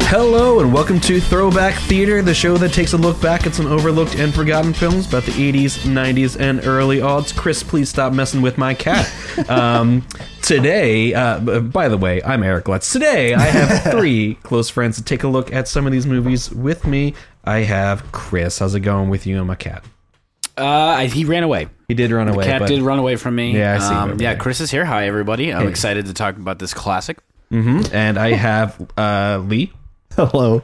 Hello and welcome to Throwback Theater, the show that takes a look back at some overlooked and forgotten films about the 80s, 90s, and early aughts. Chris, please stop messing with my cat. Today, by the way, I'm Eric Lutz. Today, I have three close friends to take a look at some of these movies with me. I have Chris. How's it going with you and my cat? He ran away. He did run away. The cat did run away from me. Yeah, I see. Yeah, Chris is here. Hi, everybody. I'm excited to talk about this classic. Mm-hmm. And I have Lee. Hello.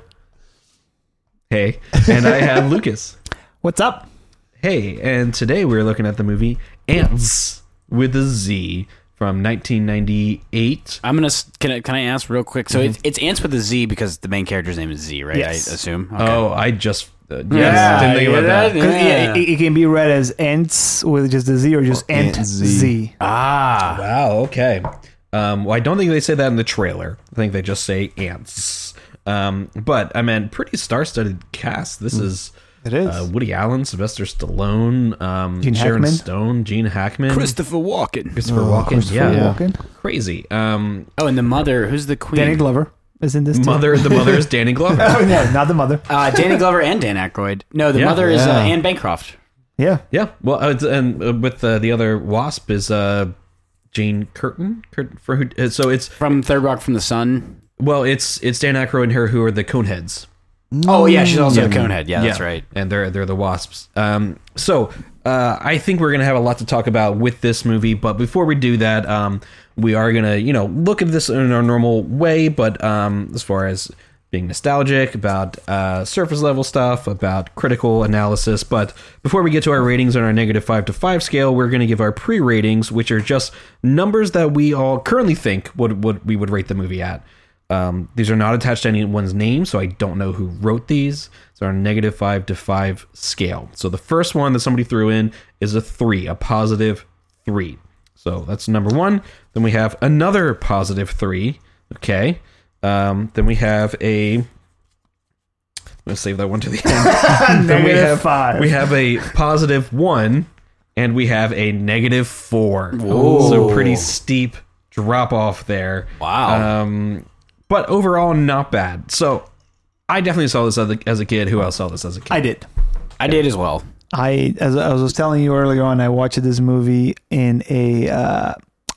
Hey. And I have Lucas. What's up? Hey. And today we're looking at the movie Ants with a Z from 1998. Can I ask real quick? So it's Ants with a Z because the main character's name is Z, right? Yes. I assume. Okay. Oh, I just didn't think yeah, about that. Yeah, it can be read as Ants with just a Z or just Ant Z. Ah. Wow. Okay. Well, I don't think they say that in the trailer. I think they just say ants. But I mean, pretty star-studded cast. This is It is. Woody Allen, Sylvester Stallone, Gene Sharon Hackman. Stone, Gene Hackman, Christopher Walken. Yeah, Walken. crazy. Oh, and the mother. Who's the queen? Danny Glover is in this too. The mother is Danny Glover. Oh, no, not the mother. Danny Glover and Dan Aykroyd. No, the Yeah. mother is Yeah. Anne Bancroft. Yeah. Yeah. Well, and with the other wasp is Jane Curtin. For who? So it's From Third Rock from the Sun. it's Dan Aykroyd and her who are the Coneheads. Oh, yeah, she's also a Conehead. Yeah, that's right. And they're the wasps. So I think we're gonna have a lot to talk about with this movie. But before we do that, we are gonna look at this in our normal way. But as far as being nostalgic about surface level stuff, about critical analysis. But before we get to our ratings on our -5 to 5 scale, we're gonna give our pre-ratings, which are just numbers that we all currently think we would rate the movie at. These are not attached to anyone's name, so I don't know who wrote these. It's our -5 to 5 scale. So the first one that somebody threw in is a 3, a positive 3. So that's number one. Then we have another positive 3. Okay. Then we have I'm going to save that one to the end. Then -5. We have a positive 1, and we have a -4. Whoa. So pretty steep drop off there. Wow. But overall, not bad. So I definitely saw this as a kid. Who else saw this as a kid? I did. I did as well. As I was telling you earlier on, I watched this movie in a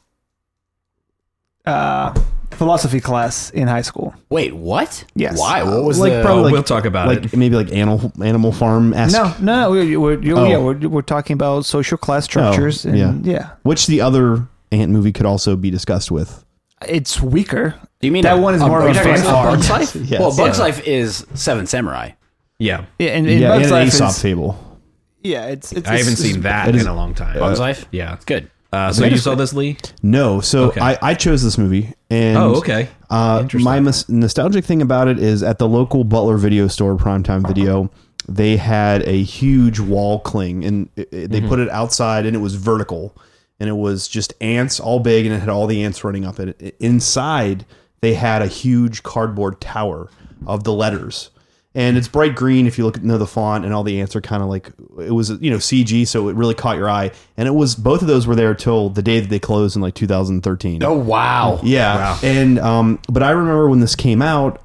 philosophy class in high school. Wait, what? Yes. Why? What was Like the... probably we'll talk about it. Maybe like Animal Farm-esque. No, we're talking about social class structures. Oh, and yeah. Which the other Ant movie could also be discussed with. It's weaker. Do you mean that one is more are of you a talking fan about farm? Bug's Life? Yes. Well, Bug's Yeah. Life is Seven Samurai. Yeah. Yeah, and Yeah, Bug's and Life Aesop is, Fable. yeah, it's I haven't seen that it is- in a long time. Bug's Life? Yeah. It's good. So you saw this, Lee? No, so Okay. I chose this movie. And Oh, okay. Interesting. my nostalgic thing about it is at the local Butler video store, Primetime Video, they had a huge wall cling, and they put it outside, and it was vertical, and it was just ants, all big, and it had all the ants running up it. Inside, they had a huge cardboard tower of the letters. And it's bright green if you look at the font, and all the ants are kind of like, it was, CG, so it really caught your eye. And it was, both of those were there till the day that they closed in like 2013. Oh, wow. Yeah. Wow. And, but I remember when this came out,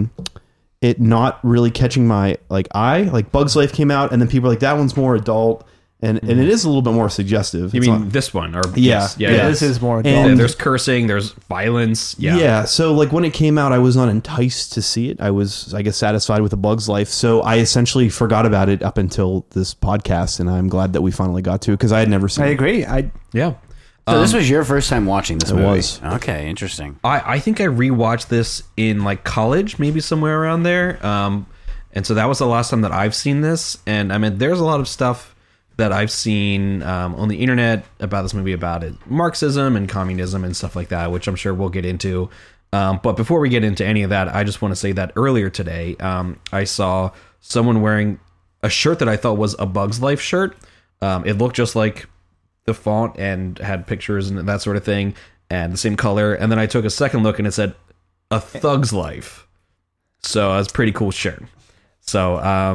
it not really catching my eye. Like Bug's Life came out, and then people were like, that one's more adult. And it is a little bit more suggestive. You It's mean not- this one? Or Yeah. yes. Yeah, Yeah. this is more adult. And- There's cursing. There's violence. Yeah. Yeah. So like when it came out, I was not enticed to see it. I was, I guess, satisfied with A Bug's Life. So I essentially forgot about it up until this podcast, and I'm glad that we finally got to it because I had never seen I it. agree. Yeah. So this was your first time watching this movie? was. Okay, interesting. I think I rewatched this in like college, maybe somewhere around there. And so that was the last time that I've seen this. And I mean, there's a lot of stuff that I've seen on the internet about this movie, about it, Marxism and communism and stuff like that, which I'm sure we'll get into. But before we get into any of that, I just want to say that earlier today, I saw someone wearing a shirt that I thought was a Bug's Life shirt. It looked just like the font and had pictures and that sort of thing and the same color. And then I took a second look and it said A Thug's Life. So it was a pretty cool shirt. So,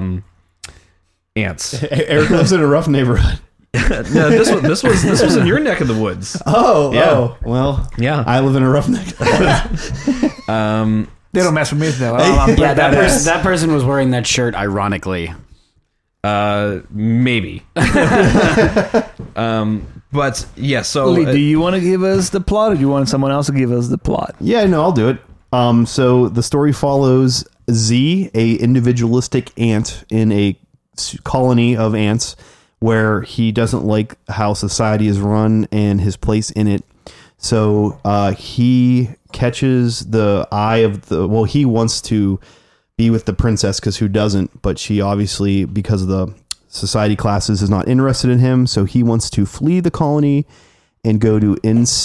ants. Eric lives in a rough neighborhood. No, this was in your neck of the woods. Oh, Yeah. oh. Well, Yeah. I live in a rough neighborhood. They don't mess with me though. Yeah, that person was wearing that shirt ironically. Maybe. But yeah, so Lee, do you want to give us the plot, or do you want someone else to give us the plot? Yeah, no, I'll do it. So the story follows Z, a individualistic ant in a colony of ants, where he doesn't like how society is run and his place in it. So he catches the eye of the. Well, he wants to be with the princess because who doesn't? But she obviously, because of the society classes, is not interested in him. So he wants to flee the colony and go to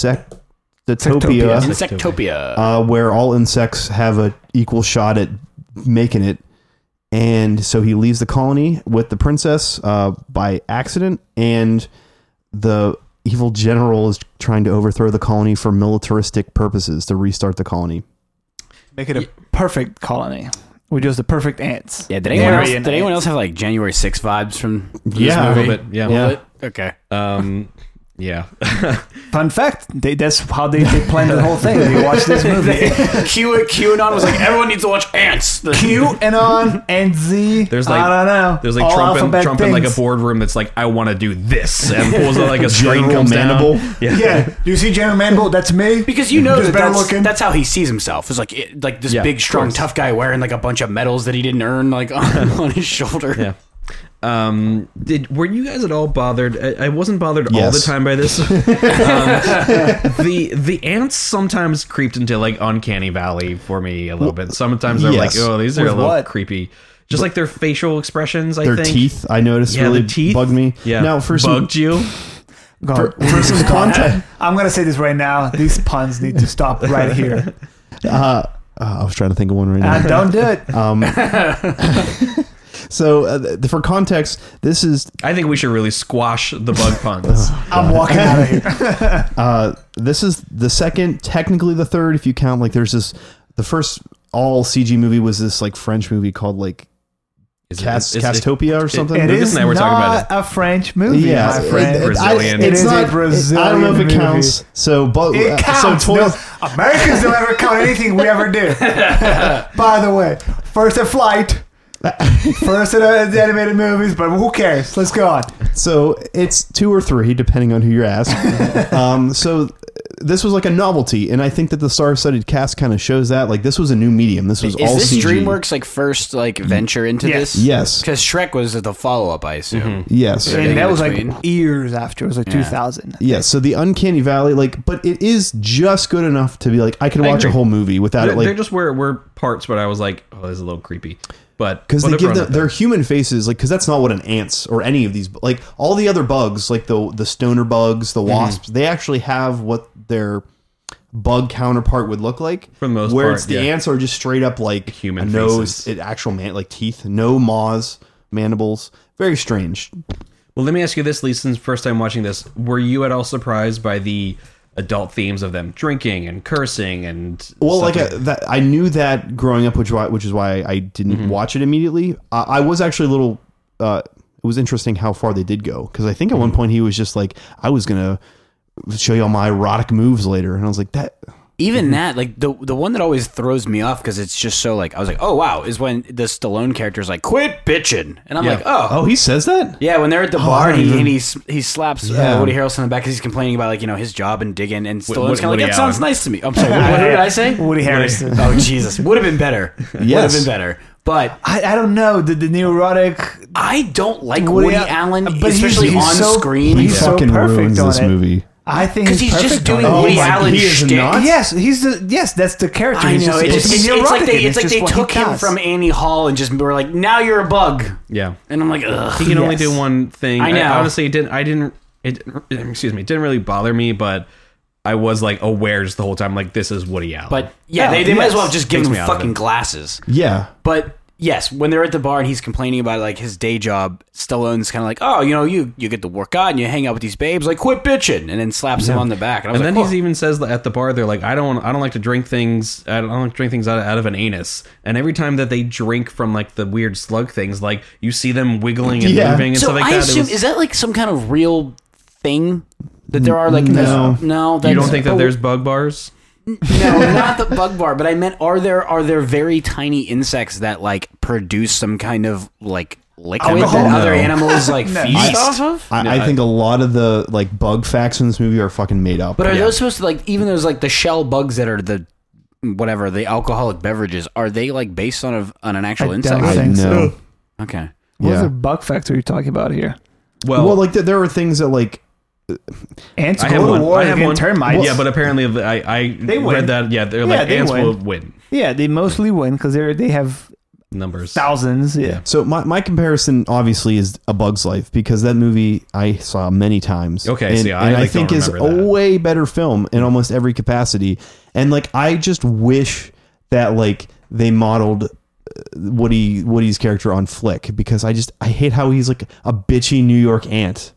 Insectopia, where all insects have an equal shot at making it. And so he leaves the colony with the princess by accident, and the evil general is trying to overthrow the colony for militaristic purposes to restart the colony. Make it a perfect colony. We're just the perfect ants. Yeah, did anyone else have like January 6 vibes from this movie? a little bit. Yeah. A little bit? Okay. Yeah. Fun fact, that's how they planned the whole thing. They watched this movie. QAnon was like, everyone needs to watch Ants. QAnon and Z. There's like, I don't know. There's like All Trump in like a things. boardroom that's like, I want to do this, and pulls out like a string, General comes Mandible. down. Yeah. Do you see General Mandible? That's me. Because you know Just better looking. that's how he sees himself. It's like this Yeah, big, of strong, course. tough guy wearing like a bunch of medals that he didn't earn like on his shoulder. Yeah. Were you guys at all bothered? I wasn't bothered all Yes. the time by this. The ants sometimes creeped into like uncanny valley for me a little bit. Sometimes I'm yes. like, oh, these are a With little what? creepy. Just like their facial expressions, I Their think. teeth, I noticed, Yeah, really the teeth bugged me. Yeah. Now, for some, bugged you. God. for some context, I'm going to say this right now. These puns need to stop right here. I was trying to think of one right now. Don't do it. So, for context, this is I think we should really squash the bug puns. I'm walking out of here. this is the second, technically the third, if you count. Like, there's this. The first all CG movie was this like French movie called like Castopia or something. It Lucas is and I were talking not about a French movie, Yeah, my friend. Brazilian. It is not a Brazilian I don't know if it movie. counts. So, but It counts. So No, Americans don't ever count anything we ever do. By the way, first a flight, first in the animated movies, but who cares? Let's go on. So it's 2 or 3, depending on who you're asking. So this was like a novelty, and I think that the star-studded cast kind of shows that. Like, this was a new medium. This was all Is this CG. DreamWorks like first like venture into Yes. this? Yes. Because Shrek was the follow-up, I assume. Yes. Yeah. And that was between. like years after. It was like 2000. Yes. So the Uncanny Valley, like, but it is just good enough to be like, I could watch a agree. whole movie without it, There like, just were parts, but I was like, oh, this is a little creepy. But because they whatever give on their that. human faces, like, because that's not what an ants or any of these, like all the other bugs, like the stoner bugs, the wasps, they actually have what their bug counterpart would look like. For the most where part, it's the yeah. ants are just straight up like Human a nose, faces. actual like teeth, no maws, mandibles. Very strange. Well, let me ask you this, Lee, since first time watching this, were you at all surprised by the adult themes of them drinking and cursing and Well, stuff like that, I knew that growing up, which is why I didn't watch it immediately. I was actually a little. It was interesting how far they did go, because I think at one point he was just like, "I was gonna show you all my erotic moves later," and I was like, "That." Even that, like the one that always throws me off because it's just so like I was like, oh wow, is when the Stallone character is like, quit bitching, and I'm Yeah. like, oh. Oh, he says that. Yeah, when they're at the I bar don't and even- he slaps Yeah. Woody Harrelson in the back because he's complaining about like his job and digging, and Stallone's kind of like, Woody that sounds Allen. nice to me. I'm sorry, what did I say? Woody Harrelson. Oh Jesus, would have been better. Would have Yes. been better. But I don't know. The neurotic. I don't like Woody Woody Al- Allen, but especially he's on so- screen. He he's so fucking perfect ruins on this it. movie. I think Because he's just perfect doing on it. Woody my- Allen he is shtick. not? Yes, that's the character. I He's know. just It's supposed to be like neurotic, they, and it's like just they what he took him does. from Annie Hall and just were like, now you're a bug. Yeah. And I'm like, ugh. He can only Yes. do one thing. I know. Honestly, it didn't really bother me, but I was like aware just the whole time, like, this is Woody Allen. But yeah, Yeah, they might as well yes. have just given Takes him me out of fucking it. glasses. Yeah. But yes, when they're at the bar and he's complaining about like his day job, Stallone's kind of like, oh, you get to work out and you hang out with these babes, like quit bitching, and then slaps him on the back. And I was And then like, he even says at the bar, they're like, I don't like to drink things. I don't like to drink things out of an anus. And every time that they drink from like the weird slug things, like you see them wiggling and Yeah. moving and so stuff like I that. assume is that like some kind of real thing that there are like No. no You don't think that there's bug bars? No, not the bug bar, but I meant are there very tiny insects that like produce some kind of like liquid Alcohol? that other No. animals like feast off of? I think a lot of the like bug facts in this movie are fucking made up. But are those supposed to like even those like the shell bugs that are the whatever the alcoholic beverages, are they like based on an actual I insect? don't I think so. know. Okay. What Yeah. other bug facts are you talking about here? Well, like there are things that like Ants I go have to one. war I have against one. termites. Yeah, but apparently I They read win. that. Yeah, they're Yeah, like they ants win. will win Yeah, they mostly win because they have numbers. thousands. Yeah. so my comparison obviously is A Bug's Life because that movie I saw many times. Okay, and, see, I, and I like, think don't is a remember that. way better film in almost every capacity. And like I just wish that like they modeled Woody's character on Flick because I hate how he's like a bitchy New York ant.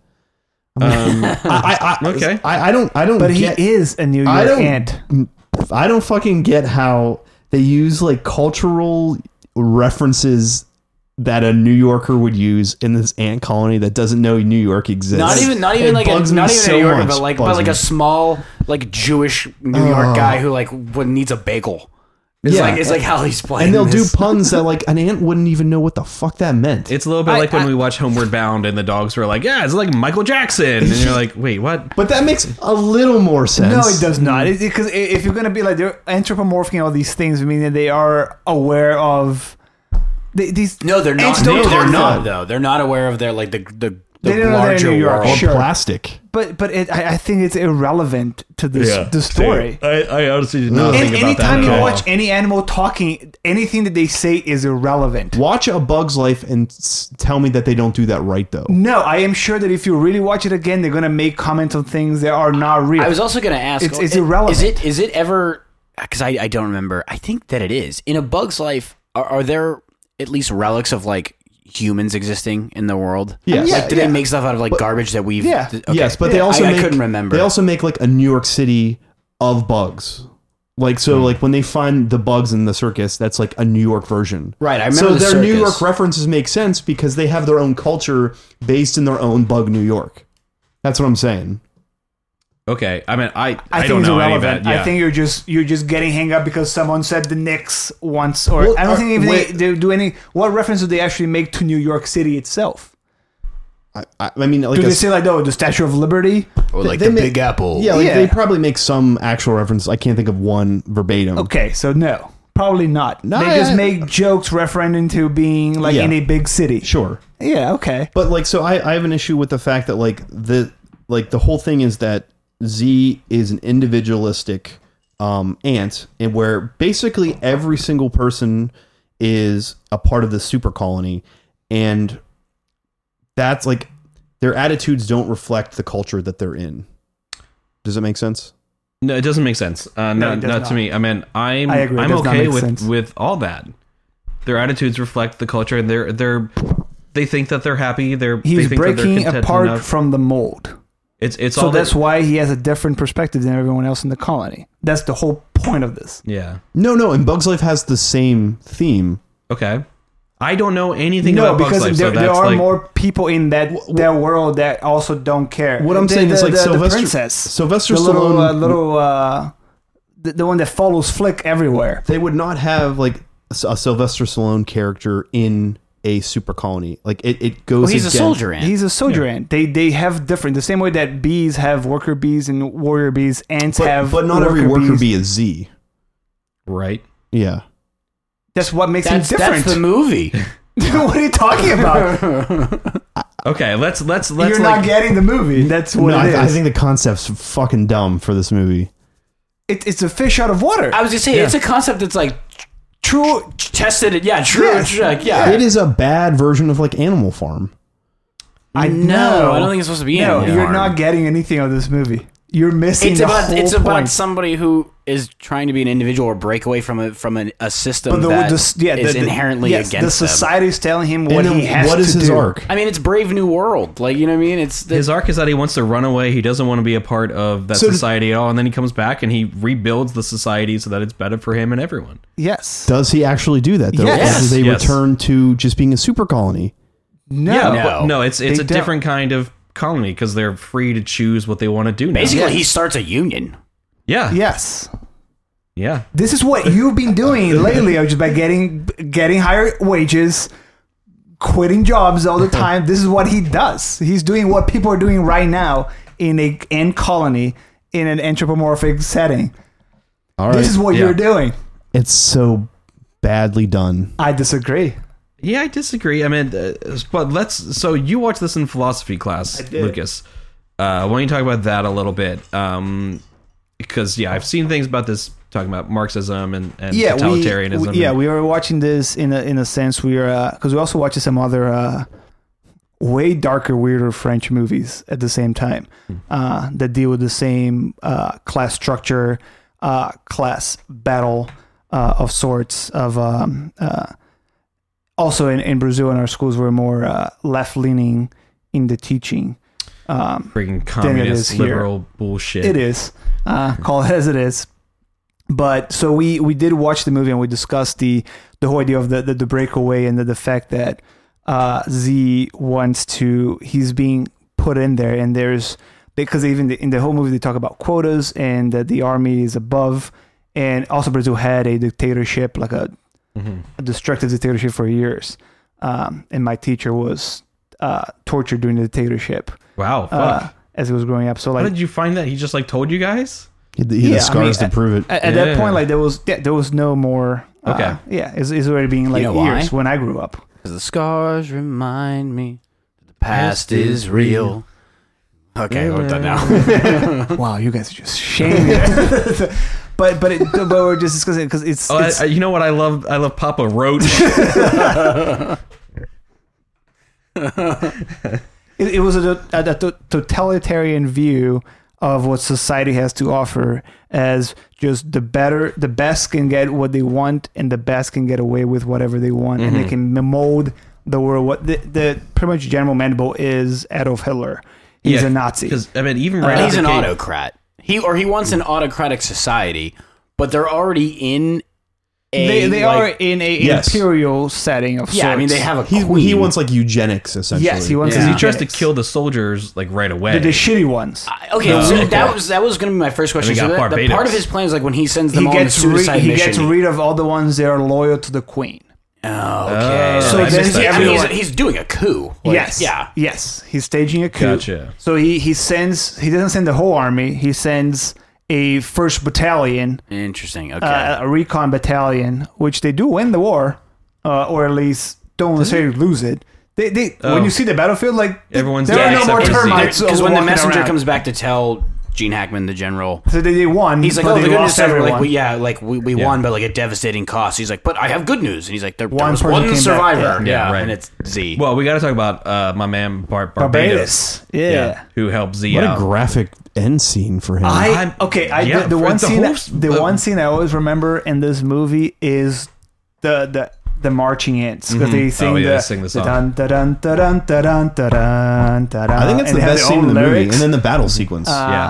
Okay. I don't But get, he is a New I York don't- ant. I don't fucking get how they use like cultural references that a New Yorker would use in this ant colony that doesn't know New York exists. Not even It like a, bugs me not even so a New Yorker, much. but like Bugs me. a small like Jewish New York guy who like needs a bagel. It's Yeah. like it's like how he's playing. And they'll this. do puns that like an ant wouldn't even know what the fuck that meant. It's a little bit like when we watch Homeward Bound and the dogs were like, yeah, it's like Michael Jackson. And you're like, wait, what? But that makes a little more sense. No, it does not. Because if you're gonna be like they're anthropomorphing all these things, meaning they are aware of these. No, they're not. Ants don't No, talk they're to not them. though. They're not aware of their like the They don't know they're in larger New York. world. Or Sure. plastic. But I think it's irrelevant to the story. I honestly did not think about Anytime that. you at all. watch any animal talking, anything that they say is irrelevant. Watch A Bug's Life and tell me that they don't do that right though. No, I am sure that if you really watch it again, they're gonna make comments on things that are not real. I was also going to ask. It's irrelevant. Is it ever? Because I don't remember. I think that it is in A Bug's Life. Are there at least relics of like humans existing in the world? Yes. Like, do Yeah. they make stuff out of like garbage that we've? Yeah. Okay. Yes, but they Yeah, also I make, couldn't remember. They also make like a New York City of bugs. Like so, like when they find the bugs in the circus, that's like a New York version. Right, I remember So the their New circus. York references make sense because they have their own culture based in their own bug New York. That's what I'm saying. Okay, I mean, I think don't it's know any of irrelevant. that. Yeah. I think you're just getting hung up because someone said the Knicks once, or Well, I don't think even wait. they do any. What reference do they actually make to New York City itself? I mean, like Do a- they say like, the Statue of Liberty? or like they the make- Big Apple. yeah, like Yeah. they probably make some actual reference. I can't think of one verbatim. Okay, so no, probably not. No, they just I- make jokes referring to being like Yeah. in a big city. Sure. Yeah, okay. But like, so I have an issue with the fact that like the whole thing is that Z is an individualistic ant, and where basically every single person is a part of the super colony, and that's like their attitudes don't reflect the culture that they're in. Does it make sense? No, it doesn't make sense. No, Not it does to not. me. I mean, I agree, it I'm does not okay make sense. with all that. Their attitudes reflect the culture, and they think that they're happy. They He's think that they're breaking content apart enough. from the mold. It's So all that's that, why he has a different perspective than everyone else in the colony. That's the whole point of this. yeah. No, and Bugs Life has the same theme. Okay. I don't know anything No, about Bugs because Life, there, so there that's are like more people in that world that also don't care. What I'm saying is like the Sylvester princess, Sylvester the little, Stallone. the one that follows Flick everywhere. They would not have like a Sylvester Stallone character in a super colony. Like it goes. Well, he's a against- soldier ant. He's a soldier ant. They have different. The same way that bees have worker bees and warrior bees, ants have. but not every worker bees. bee is Z. right. Yeah. That's what makes him that's different. the movie. What are you talking about? Okay, let's You're like, not getting the movie. That's what No, it is. I think the concept's fucking dumb for this movie. It's a fish out of water. I was just saying, it's a concept that's like True. tested. It, yeah, true. Yes. True, like, yeah. It is a bad version of like Animal Farm. I No, know. I don't think it's supposed to be. No, Animal you're Farm. not getting anything of this movie. You're missing It's the about whole it's about point. somebody who is trying to be an individual or break away from a system But that the inherently yes, against the them. society is telling him what And then he has what is to his do. arc? I mean, it's Brave New World. Like, you know what I mean? It's his arc is that he wants to run away. He doesn't want to be a part of that So- society at all, and then he comes back and he rebuilds the society so that it's better for him and everyone. Yes. Does he actually do that though? Yes. Or do they Yes. return to just being a super colony? No. Yeah, No. but no, it's They a don't. different kind of colony because they're free to choose what they want to do now. basically Yeah. he starts a union. Yeah. Yes. Yeah. This is what you've been doing lately, just by getting higher wages, quitting jobs all the time. This is what he does. He's doing what people are doing right now in an ant colony in an anthropomorphic setting. All right. This is what Yeah. you're doing. It's so badly done. I disagree. Yeah, I disagree. I mean, but so you watched this in philosophy class, I did. Lucas. Why don't you talk about that a little bit? Because, yeah, I've seen things about this, talking about Marxism and totalitarianism. We were watching this in a sense. We are because we also watched some other way darker, weirder French movies at the same time that deal with the same class structure, class battle of sorts. Also in Brazil, in our schools, we're more left leaning in the teaching. Freaking is communist, here. liberal bullshit. It is. Call it as it is. But so we did watch the movie and we discussed the whole idea of the breakaway and the fact that Z he's being put in there, and there's, because even in the whole movie they talk about quotas and that the army is above, and also Brazil had a dictatorship, like a destructive dictatorship for years, and my teacher was tortured during the dictatorship. Wow, fuck. As he was growing up. So How like, did you find that? He just like told you guys? He had the scars to prove it. At that point, like there was no more. Okay. It's already being like You know years why? when I grew up. Because the scars remind me that the past is real. Okay, we're done now. Wow, you guys are just shaming it. but we're just discussing because it's. You know what I love? I love Papa Roach. It was a totalitarian view of what society has to offer, as just the best can get what they want, and the best can get away with whatever they want, and they can mold the world. What the pretty much General Mandible is Adolf Hitler. He's a Nazi. Because I mean, even right He's out an the gate- autocrat. He wants an autocratic society, but they're already in They are in a Yes. imperial setting of sorts. Yeah, I mean they have a queen. He wants like eugenics essentially. Yes, he wants. Yeah. He tries to eugenics. kill the soldiers like right away. the shitty ones. Okay, No. so Okay. that was going to be my first question. we So got the Barbados. part of his plan is like when he sends them He all on a gets suicide he mission. gets rid of all the ones that are loyal to the queen. Oh, okay. So I then missed that. I mean, everyone- he's doing a coup. Like, Yes. Yeah. Yes. He's staging a coup. Gotcha. So he doesn't send the whole army. He sends a 1st battalion, Interesting. Okay. a recon battalion, which they do win the war, or at least don't necessarily lose it. They Oh. when you see the battlefield, like Everyone's there dead are no more except for Z. termites. Because when the walking messenger around. comes back to tell Gene Hackman, the general, so they won. he's like, but "Oh, they the good news lost is everyone. we won, but like a devastating cost." He's like, "But I have good news," and he's like, "There One was person one came back, survivor." yeah. Yeah, right. and it's Z. Well, we got to talk about my man Barbados. Barbados. Yeah. Who helped Z What a out. graphic end scene for him. Yeah, the for one the scene whole- one scene I always remember in this movie is the marching ants, because they sing they the sing the song. dun dun dun dun dun dun dun dun. I think it's the best scene in the movie, and then the battle sequence.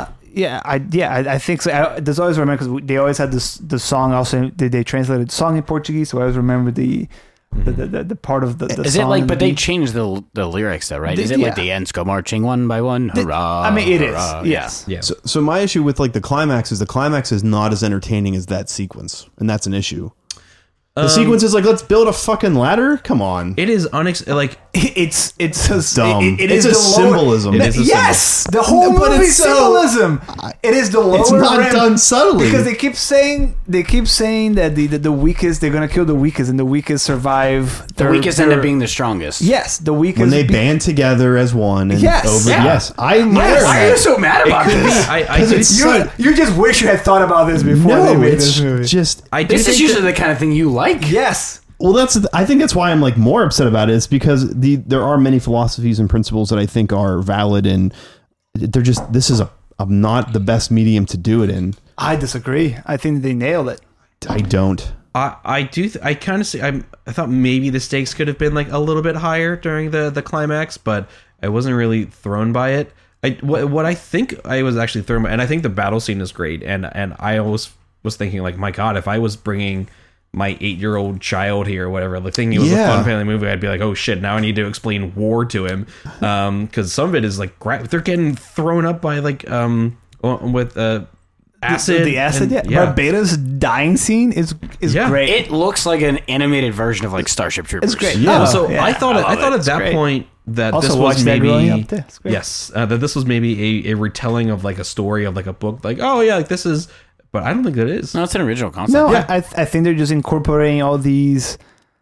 I think so. There's always remember because they always had the song. Also, they translated the song in Portuguese, so I always remember the part of the Is song. it like? and But the they beat. changed the lyrics though, right? The- Is it like yeah. the ants go marching one by one? Hurrah! I mean, it is. hurrah. Yes. Yeah. So my issue with like the climax is not as entertaining as that sequence, and that's an issue. The sequence is like, let's build a fucking ladder. Come on, It is like It's a dumb. It It's is a the symbolism. It is a yes, the whole But movie it's so- symbolism. It is the lower It's not rim, done subtly. because they keep saying that the weakest, they're gonna kill the weakest, and the weakest survive. The weakest end up being the strongest. yes, the weakest. when they band together as one. And Yes. over, Yeah. yes, I'm aware of Why are you that. so mad about could be. this? I do. it's you just wish you had thought about this before they No, made it's this movie. just. I do This is think usually the kind of thing you like. Yes. Well, I think that's why I'm like more upset about it. Is because there are many philosophies and principles that I think are valid, and they're just this is not the best medium to do it in. I disagree. I think they nailed it. I don't. I do. I kind of see. I thought maybe the stakes could have been like a little bit higher during the climax, but I wasn't really thrown by it. What I think I was actually thrown by, and I think the battle scene is great. And I always was thinking like, my God, if I was bringing my 8-year-old child here or whatever, like thinking it was a Yeah. fun family movie, I'd be like, oh shit, now I need to explain war to him, because some of it is like they're getting thrown up by like with acid. The acid, and- yeah. Beta's dying scene is Yeah. great. It looks like an animated version of like Starship Troopers. It's great. Yeah. Oh, So yeah. I thought love at it. that great. point that Also this watched was that growing maybe up too. It's great. yes, that this was maybe a retelling of like a story of like a book. Like, oh yeah, like this is, but I don't think that is. No, it's an original concept. No, Yeah. I think they're just incorporating all these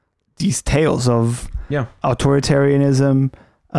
tales of Yeah, authoritarianism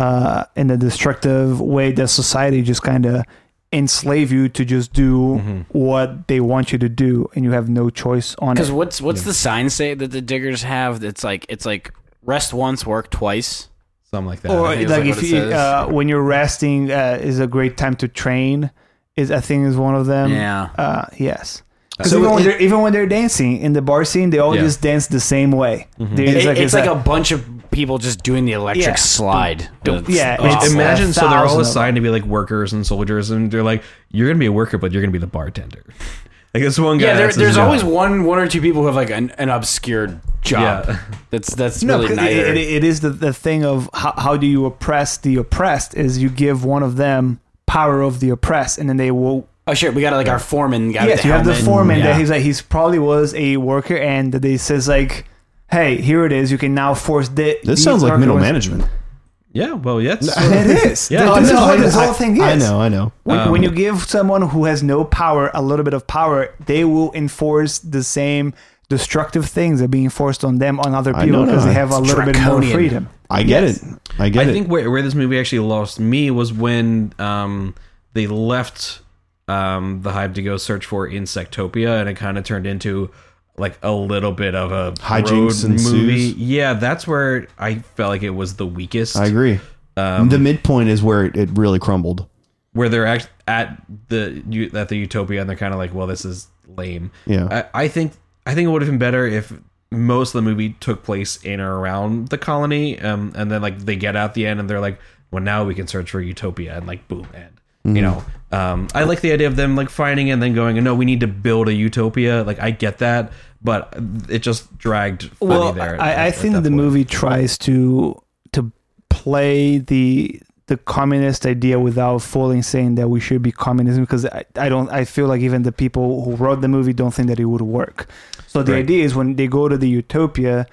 in a destructive way that society just kind of enslave you to just do what they want you to do, and you have no choice on Because it. what's the sign say that the diggers have? It's like rest once, work twice. something like that. Or think it's like like if what it you says. when you're resting is a great time to train. Is I think is one of them. Yeah. Yes. Because So even when they're dancing in the bar scene, they all Yeah. just dance the same way. It's like a bunch of people just doing the electric Yeah. slide. Yeah, I mean, it's imagine so they're all 1,000 of assigned to be like workers and soldiers, and they're like, you're gonna be a worker, but you're gonna be the bartender. Like this one guy. Yeah, that's his there's job. always one or two people who have like an obscure job. Yeah. That's No, really 'cause neither. it is the thing of how do you oppress the oppressed is you give one of them power of the oppressed, and then they will. Oh shit, we got like our foreman guy. with Yes, the you have the helmet. foreman Yeah. that he's probably was a worker, and that they says like, hey, here it is. You can now force This sounds like middle management. Yeah, well, yeah. It is. Yeah. This is No, what this whole thing is. I know. When you give someone who has no power a little bit of power, they will enforce the same destructive things that are being forced on them on other I people know, because no, they have a it's little bit more draconian. freedom. I get Yes. it. I get I it. think where this movie actually lost me was when they left the Hive to go search for Insectopia, and it kind of turned into like a little bit of a Hijinks road movie. ensues. Yeah, that's where I felt like it was the weakest. I agree. The midpoint is where it really crumbled. Where they're at the Utopia, and they're kind of like, well, this is lame. Yeah. I think it would have been better if most of the movie took place in or around the colony, and then like they get out the end and they're like, well, now we can search for Utopia, and like boom, end. You know, I like the idea of them like finding it and then going, no, we need to build a Utopia. Like I get that, but it just dragged funny Well, there. I at think that the point. movie tries to play the communist idea without fully saying that we should be communism, because I feel like even the people who wrote the movie don't think that it would work. So the Right. idea is when they go to the Utopia,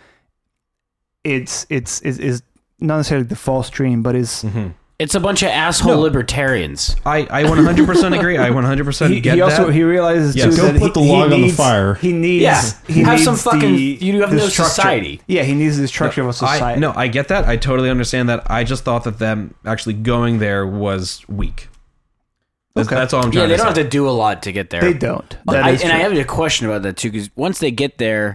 it's not necessarily the false dream, but it's It's a bunch of asshole No. libertarians. I 100% agree. I 100% get he also that. he realizes Yes. too Go that put the he log on the needs- fire. He needs Yeah. he Have needs some fucking- you have the no structure. society. Yeah, he needs the structure of a society. I get that. I totally understand that. I just thought that them actually going there was weak. Okay. That's all I'm Yeah, trying they to don't say. have to do a lot to get there. They don't. I That is true. have a question about that too, because once they get there,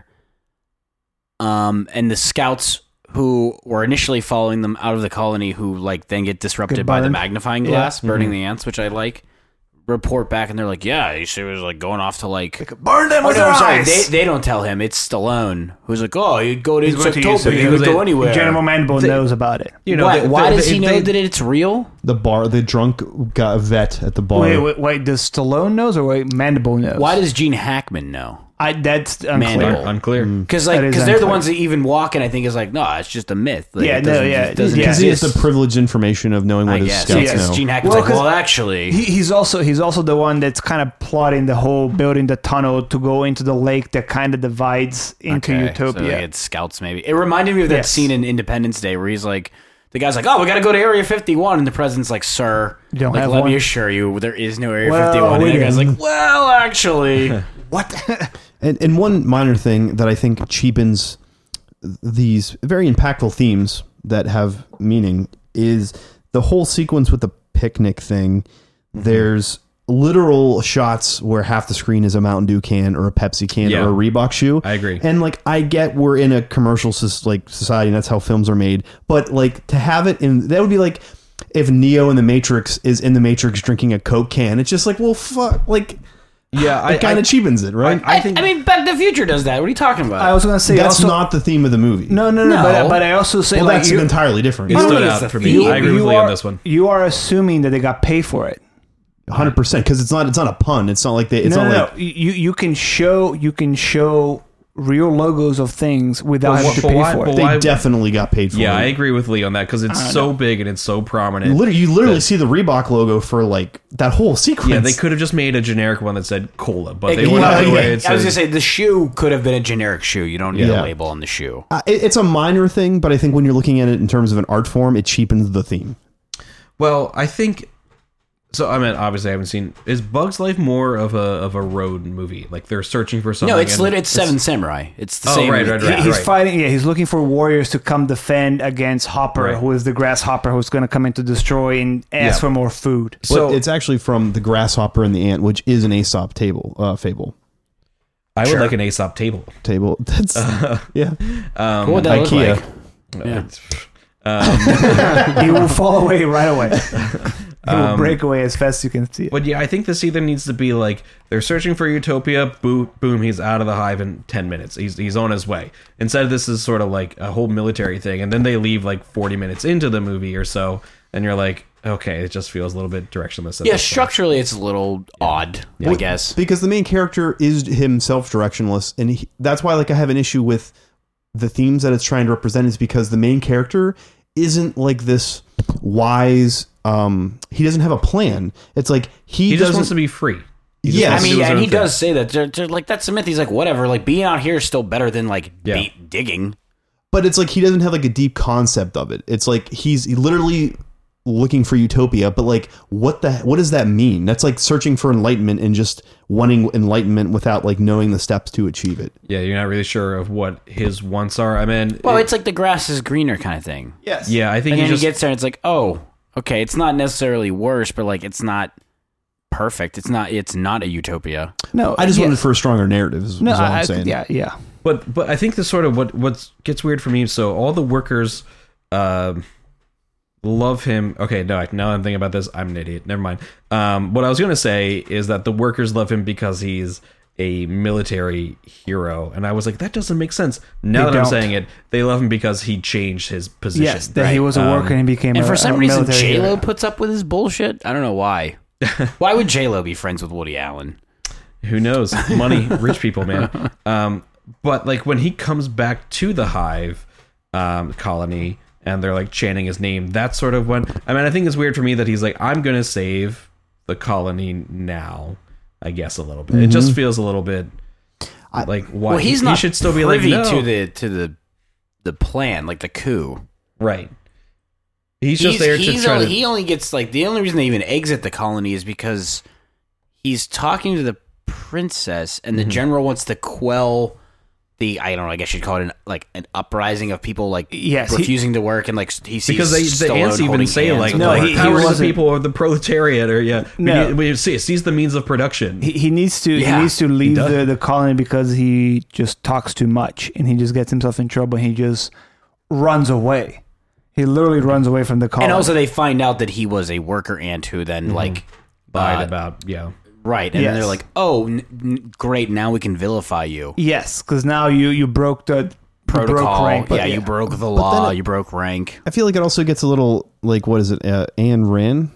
and the scouts who were initially following them out of the colony, who like then get disrupted Get by the burned. magnifying Yeah. glass, burning the ants, which I like, report back and they're like, yeah, she was like going off to like. burn them Oh with no, their I'm sorry. eyes. They don't tell him. It's Stallone who's like, oh, you go to He's going to use Insectopia, it. you could go anywhere. General Mandible knows about it. You know, Why does he know they- that it's real? The drunk got a vet at the bar. Wait, does Stallone knows or wait, Mandible knows? Why does Gene Hackman know? That's unclear. Mandible. unclear? Because That is they're the unclear. ones that even walk and I think is like, no, it's just a myth. Like, Yeah, it no, doesn't- yeah, it doesn't yeah. Because he has the exist. privileged information of knowing I what his guess. scouts Yes, know. Gene Hackman's Well, like, well, 'cause actually, He's also the one that's kind of plotting the whole building the tunnel to go into the lake that kind of divides into Okay, Utopia. So it's scouts, maybe. It reminded me of that Yes. scene in Independence Day where he's like, the guy's like, oh, we got to go to Area 51. And the president's like, sir, You don't like, have let one? me assure you, there is no Area Well, 51. we And the guy's didn't. like, well, actually. What? And one minor thing that I think cheapens these very impactful themes that have meaning is the whole sequence with the picnic thing. There's literal shots where half the screen is a Mountain Dew can or a Pepsi can Yeah. or a Reebok shoe. I agree. And like I get we're in a commercial society and that's how films are made, but like to have it in that would be like if Neo in the Matrix is in the Matrix drinking a Coke can. It's just like, well, fuck, like Yeah, it kind of cheapens it, right? I think I mean, Back to the Future does that. What are you talking about? I was gonna say that's also, not the theme of the movie. no, No. but I also say Well, like that's you, entirely different. it I don't stood think it's out the for me. theme. I agree with you Lee are, on this one. You are assuming that they got paid for it. 100% because it's not a pun. It's not like they. It's no, not no, like no. You can show real logos of things without having to but pay why- for but it. They why- definitely got paid for Yeah, it. I agree with Lee on that because it's so big and it's so prominent. You literally see the Reebok logo for like that whole sequence. Yeah, they could have just made a generic one that said cola, but they Yeah, went out of the yeah. way. I It was gonna says, say the shoe could have been a generic shoe. You don't need Yeah. a label on the shoe. It's a minor thing, but I think when you're looking at it in terms of an art form, it cheapens the theme. well, I think. So I mean, obviously, I haven't seen. Is Bugs Life more of a road movie? Like they're searching for something. No, it's and it's Seven Samurai. It's the Oh, same. right. He's fighting. Yeah, he's looking for warriors to come defend against Hopper, Right. who is the grasshopper who's going to come in to destroy and ask Yeah. for more food. So But it's actually from the Grasshopper and the Ant, which is an Aesop fable. I would like an Aesop table. That's yeah. What would that look IKEA. like? He will fall away right away. He will break away as fast as you can see it. But yeah, I think this either needs to be like they're searching for Utopia. Boom, he's out of the hive in 10 minutes. He's on his way. Instead, this is sort of like a whole military thing, and then they leave like 40 minutes into the movie or so, and you're like, okay, it just feels a little bit directionless. at Yeah, this point. structurally it's a little odd, I guess. Because the main character is himself directionless, and that's why like I have an issue with the themes that it's trying to represent. Is because the main character isn't like this wise. He doesn't have a plan. It's like he He just doesn't wants to be free. He just Yeah, wants I to mean, do his yeah, and own he thing. does say that. They're like, that's a myth. He's like, whatever. Like, being out here is still better than, like, Yeah. digging. but it's like he doesn't have like a deep concept of it. It's like he's literally looking for utopia, but like what does that mean? That's like searching for enlightenment and just wanting enlightenment without like knowing the steps to achieve it. Yeah, you're not really sure of what his wants are. I mean, Well, it's like the grass is greener kind of thing. Yes. yeah, I think And he then just he gets there and it's like, oh, okay, it's not necessarily worse, but, like, it's not perfect. It's not a utopia. No, I just yeah. wanted for a stronger narrative. Is all I'm saying. Yeah. But I think this sort of what gets weird for me. So all the workers love him. Okay, no, now I'm thinking about this. I'm an idiot. Never mind. What I was going to say is that the workers love him because he's a military hero, and I was like, that doesn't make sense. Now They that I'm don't. saying it, they love him because he changed his position. Yes, that he was a worker and he became And a, for some a reason, military J-Lo hero. puts up with his bullshit. I don't know why. Why would J-Lo be friends with Woody Allen? Who knows? Money, rich people, man. But like when he comes back to the hive colony and they're like chanting his name, that's sort of when. I mean, I think it's weird for me that he's like, I'm gonna save the colony now. I guess a little bit. It just feels a little bit like why Well, he's he not should still be like privy no. to the plan, like the coup. Right. He's just there to try to. He only gets, like, the only reason they even exit the colony is because he's talking to the princess, and the general wants to quell the, I don't know, I guess you'd call it an uprising of people, like, Yes, he- refusing to work, and, like, he sees Because the Stallone ants even holding say hands like, with No, no, the he powers the wasn't- people of the proletariat, or No. we seize the means of production. He needs to Yeah, he needs to leave does. the colony because he just talks too much and he just gets himself in trouble and he just runs away. He literally runs away from the colony. And also they find out that he was a worker ant who then, like, Lied uh, about right, and then Yes. they're like, oh, great, now we can vilify you. yes, because now you broke the Protocol, broke rank, but yeah, you broke the law, then you broke rank. I feel like it also gets a little like what is it? Ayn Rand.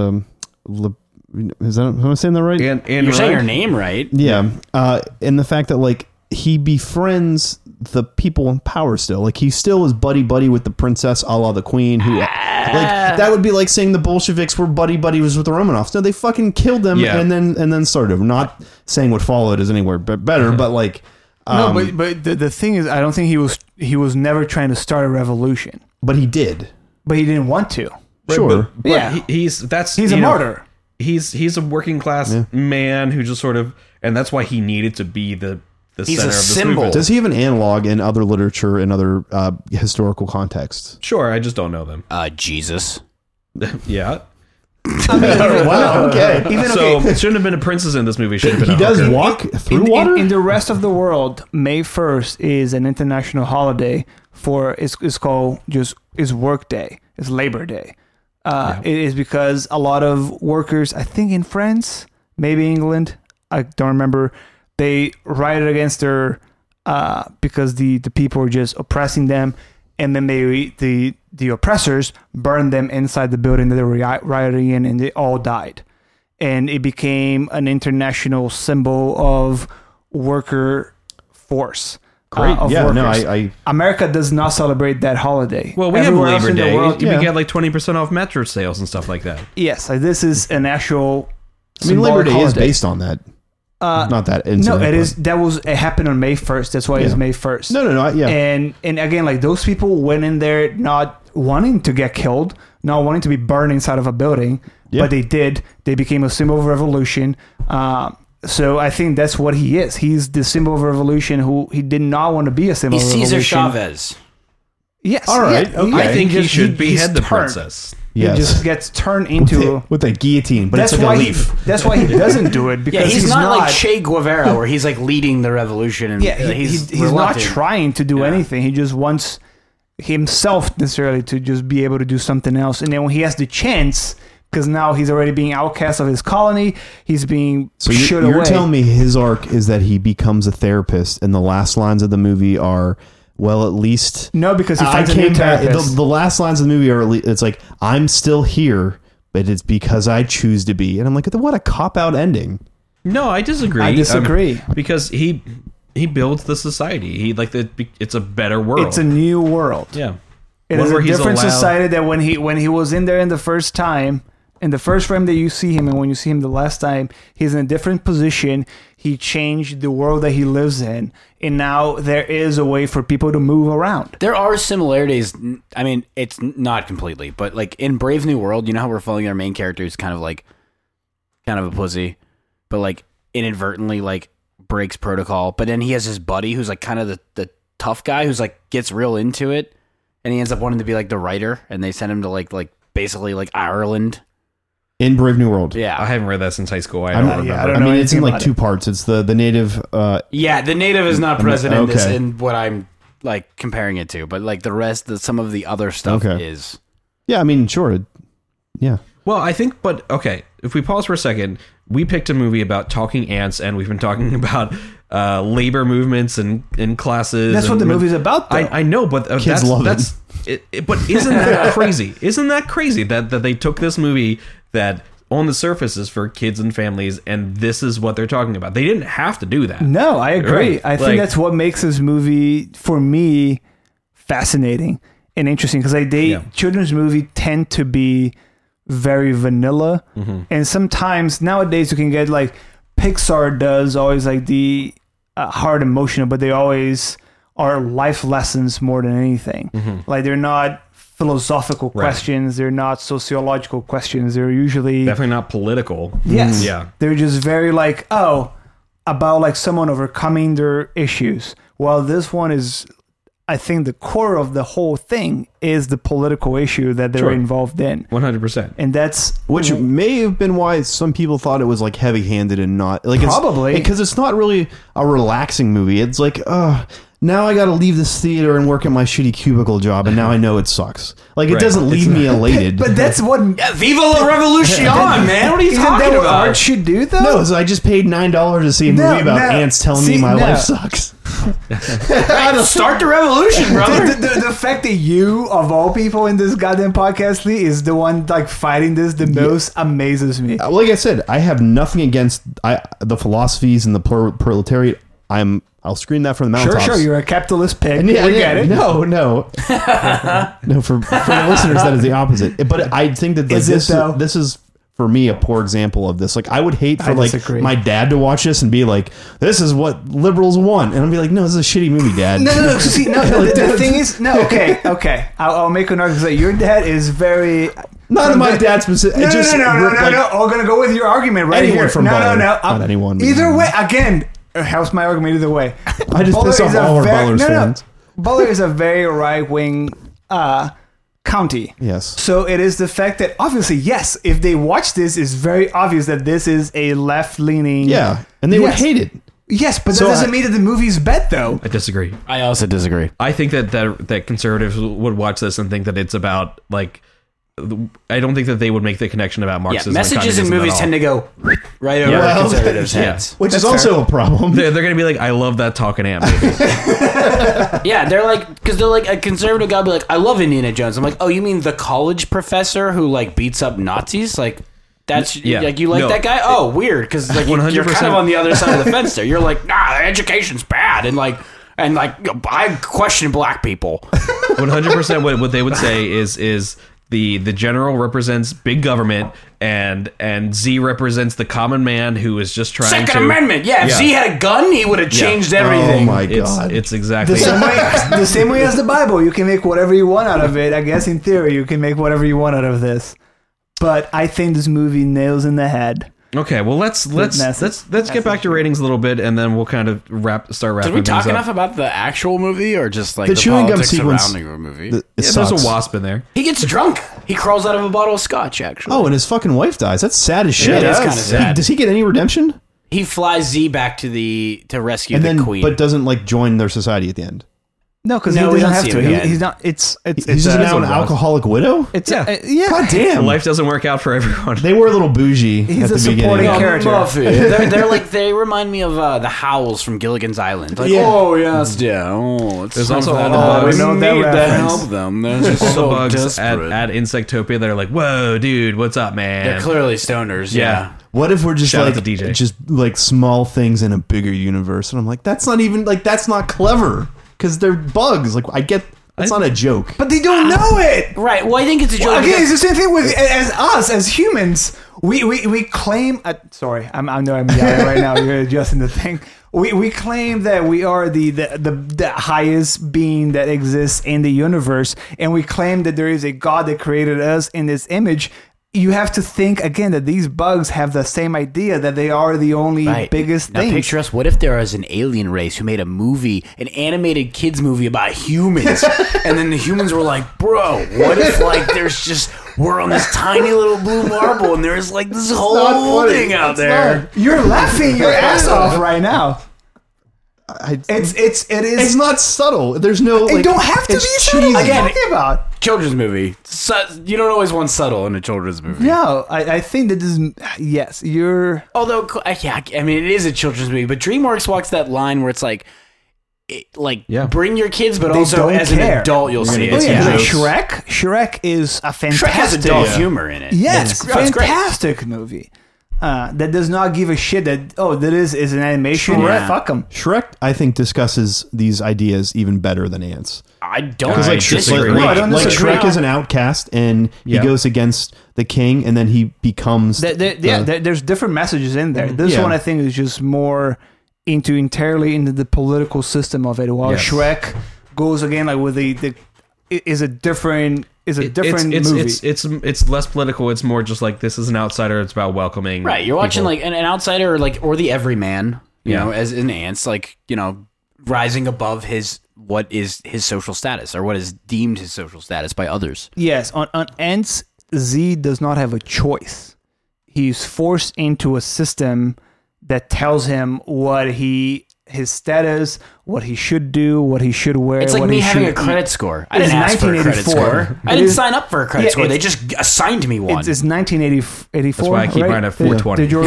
Is that am I saying that right? and You're saying right? her name right. Yeah, and the fact that like he befriends the people in power still, like he still is buddy with the princess, a la the queen. Who like that would be like saying the Bolsheviks were buddy with the Romanovs. No, they fucking killed them Yeah. and then started. I'm not saying what followed is anywhere better, but like no, but the thing is, I don't think he was never trying to start a revolution, but he did. but he didn't want to. Sure. But Yeah. he's He's you a know, martyr. He's a working class man who just sort of, and that's why he needed to be the He's center a of this symbol. movement. Does he have an analog in other literature and other historical contexts? Sure, I just don't know them. Jesus. Yeah. Wow. Okay. Even So okay, it shouldn't have been a princess in this movie. Should have been He a does hooker. walk through in, water. in the rest of the world, May 1st is an international holiday for it's called just is work day. It's Labor Day. It is because a lot of workers, I think in France, maybe England, I don't remember, they rioted against their because the people were just oppressing them, and then the oppressors burned them inside the building that they were rioting in, and they all died. And it became an international symbol of worker force. Great. Of Yeah, no, workers. I America does not celebrate that holiday. Well, we Everywhere have else Labor in the Day. world- You yeah. get like 20% off metro sales and stuff like that. Yes, like this is an actual. I mean, Labor symbolic Day is holiday. based on that. Not that incident. No, it but- is. That was. It happened on May 1st. That's why it's Yeah. May 1st. No. Yeah. And again, like those people went in there not wanting to get killed, not wanting to be burned inside of a building, Yeah. but they did. They became a symbol of revolution. So I think that's what he is. He's the symbol of revolution. Who he did not want to be a symbol He's of Cesar revolution. Chavez. Yes. All right, yeah, okay. yeah, I think he just- should he's behead the turned. princess. Yes. He just gets turned with, into. with a guillotine, but That's it's like why a he. leaf. That's why he doesn't do it because Yeah, he's he's not like Che Guevara, where he's like leading the revolution. And Yeah, he's not reluctant. trying to do Yeah. anything. He just wants himself necessarily to just be able to do something else. And then when he has the chance, because now he's already being outcast of his colony, he's being So shut you're away. telling me his arc is that he becomes a therapist, and the last lines of the movie are, well, at least No, because he I finds a new came back. therapist. The last lines of the movie are, it's like, I'm still here, but it's because I choose to be. And I'm like, what a cop out ending. No, I disagree. I disagree. Because he builds the society. It's a better world. It's a new world. yeah. It One is where a he's different allowed- society that when he was in there in the first time, in the first frame that you see him and when you see him the last time, he's in a different position. He changed the world that he lives in, and now there is a way for people to move around. There are similarities. I mean, it's not completely, but like in Brave New World, you know how we're following our main character who's kind of a pussy, but like inadvertently like breaks protocol. But then he has his buddy who's like kind of the tough guy who's like gets real into it, and he ends up wanting to be like the writer, and they send him to like basically like Ireland. In Brave New World. Yeah, I haven't read that since high school. I I'm- don't remember. I don't I know mean, it's in anything like about two parts. It's the native. Yeah, the native is not present in this Okay. in what I'm like comparing it to, but like the rest, some of the other stuff Okay. is. Yeah, I mean, sure. Yeah. Well, I think, but okay, if we pause for a second, we picked a movie about talking ants, and we've been talking about labor movements and classes. That's what the and- movie's about, though. I know, but Kids love that's it. But isn't that crazy? Isn't that crazy that they took this movie that on the surface is for kids and families, and this is what they're talking about? They didn't have to do that. No, I agree. Right. I think Like- that's what makes this movie, for me, fascinating and interesting. Because children's movies tend to be very vanilla, and sometimes nowadays you can get like Pixar does always like the hard emotional, but they always are life lessons more than anything. Like they're not philosophical questions, they're not sociological questions. They're usually Definitely not political. Yes. Yeah. They're just very like, about like someone overcoming their issues. Well, this one is, I think the core of the whole thing is the political issue that they're Sure. involved in. 100%. And that's Which may have been why some people thought it was like heavy-handed and not like Probably. because it's not really a relaxing movie. It's like, now I got to leave this theater and work at my shitty cubicle job, and now I know it sucks. Like it Right. doesn't leave me elated. but that's what Viva la Revolution, man! What are you isn't talking that what about? art should do though? no, so I just paid $9 to see a movie No, about no. ants telling me See, my no. life sucks. Start the revolution, brother. the fact that you of all people in this goddamn podcast, Lee, is the one like fighting this the most amazes me. Like I said, I have nothing against the philosophies and the proletariat. I'll scream that from the Sure, mountaintops. you're a capitalist pig. And We get it. No. No, for the listeners, that is the opposite. But I think that like, Is it, though? this is, for me, a poor example of this. Like, I would hate for I like disagree. my dad to watch this and be like, this is what liberals want. And I'd be like, no, this is a shitty movie, Dad. No. See, the thing is, okay. I'll make an argument that your dad is very. Not my dad specific. No. I'm gonna go with your argument right Anyone here. from Butler. No. Not anyone. Either way, again, it helps my argument either way. I just piss off all our Butler's fans. Butler is a very right wing county. Yes. So it is the fact that obviously, yes, if they watch this, it's very obvious that this is a left leaning. Yeah. And they would Yes. hate it. Yes, but So that doesn't mean that the movie's bad though. I disagree. I also disagree. I think that conservatives would watch this and think that it's about like. I don't think that they would make the connection about Yeah, Marxism. messages in and movies tend to go right over Well, conservatives' yeah. heads. Which is That's also a problem. They're going to be like, I love that talking ant movie. Yeah, they're like a conservative guy will be like, I love Indiana Jones. I'm like, oh, you mean the college professor who like beats up Nazis? Like that's Yeah. like you like No. that guy? Oh, weird, because like you're 100%. kind of on the other side of the fence there. You're like, nah, education's bad, and like And like, I question black people. 100%. What they would say is the general represents big government, and Z represents the common man who is just trying Second to. Amendment. Yeah, if Z had a gun, he would have changed everything. Oh my god! It's exactly The same way as the Bible. You can make whatever you want out of it. I guess in theory, you can make whatever you want out of this. But I think this movie nails in the head. Okay, well let's get back to ratings a little bit, and then we'll kind of start wrapping. Did we talk things up. enough about the actual movie, or just like The the, chewing gum politics sequence- surrounding the movie? It There's sucks. a wasp in there. He gets drunk. He crawls out of a bottle of scotch. Actually, Oh, and his fucking wife dies. That's sad as shit. it is kinda sad. Does he get any redemption? he flies Z back to rescue And the then, queen. but doesn't like join their society at the end. No, because No, he we doesn't don't have see to. him again. He's not. It's He's just now an alcoholic widow. Yeah. yeah. God damn. Life doesn't work out for everyone. They were a little bougie He's at a the supporting beginning. character. Muffy. they're like, they remind me of the Howls from Gilligan's Island. Like, Yeah. oh yes, yeah. Oh, it's There's time also for all that. the bugs. We know that need to reference. help them. They're just All the so bugs desperate. at Insectopia that are like, whoa, dude, what's up, man? They're clearly stoners. Yeah. What if we're just Shout out like to DJ. just like small things in a bigger universe? And I'm like, that's not even like that's not clever because they're bugs. Like I get that's not a joke. But they don't know it. Right. Well, I think it's a joke. Well, again, because- it's the same thing with as us as humans. We claim. Sorry, I know I'm yelling right now. You're adjusting the thing. We claim that we are the highest being that exists in the universe, and we claim that there is a God that created us in this image. You have to think again that these bugs have the same idea that they are the only Right. biggest Now thing. picture us. What if there was an alien race who made a movie, an animated kids movie about humans, and then the humans were like, "Bro, what if like there's just we're on this tiny little blue marble, and there's like this whole funny. thing out It's there." You're laughing your ass off right now. It's It's not subtle. There's no. It Like, don't have to be it's subtle. What are you Again, talking about? Children's movie. You don't always want subtle in a children's movie. No, I think that this. Yes, you're. Although, yeah, I mean, it is a children's movie, but DreamWorks walks that line where it's like, Yeah. bring your kids, but They also don't as care. an adult, you'll see gonna it. get Yeah, some like jokes. Shrek is a fantastic. Shrek has adult humor in it. Yeah, It's it's great. fantastic movie. That does not give a shit that that is an animation. Shrek. Fuck them. Shrek, I think, discusses these ideas even better than Ants. I don't Because, like, disagree. Shrek- No, I don't like disagree. Shrek is an outcast, and he Yeah. goes against the king, and then he becomes. There's different messages in there. This Yeah. one I think is just more entirely into the political system of it. While Yes. Shrek goes again like with the is a different movie. It's less political. It's more just like this is an outsider. It's about welcoming. Right, you're watching people. like an outsider, or the everyman, you Yeah. know, as in Ants, like, you know, rising above what is his social status, or what is deemed his social status by others. Yes, on Ants, Z does not have a choice. He's forced into a system that tells him what his status, what he should do, what he should wear. It's like what me he having a should credit eat. score. I It's didn't ask for a credit 1984. score. I It didn't is- sign up for a credit Yeah, score. They it's- just assigned me one. It's 1984. That's why I keep right? mine at 420. Did you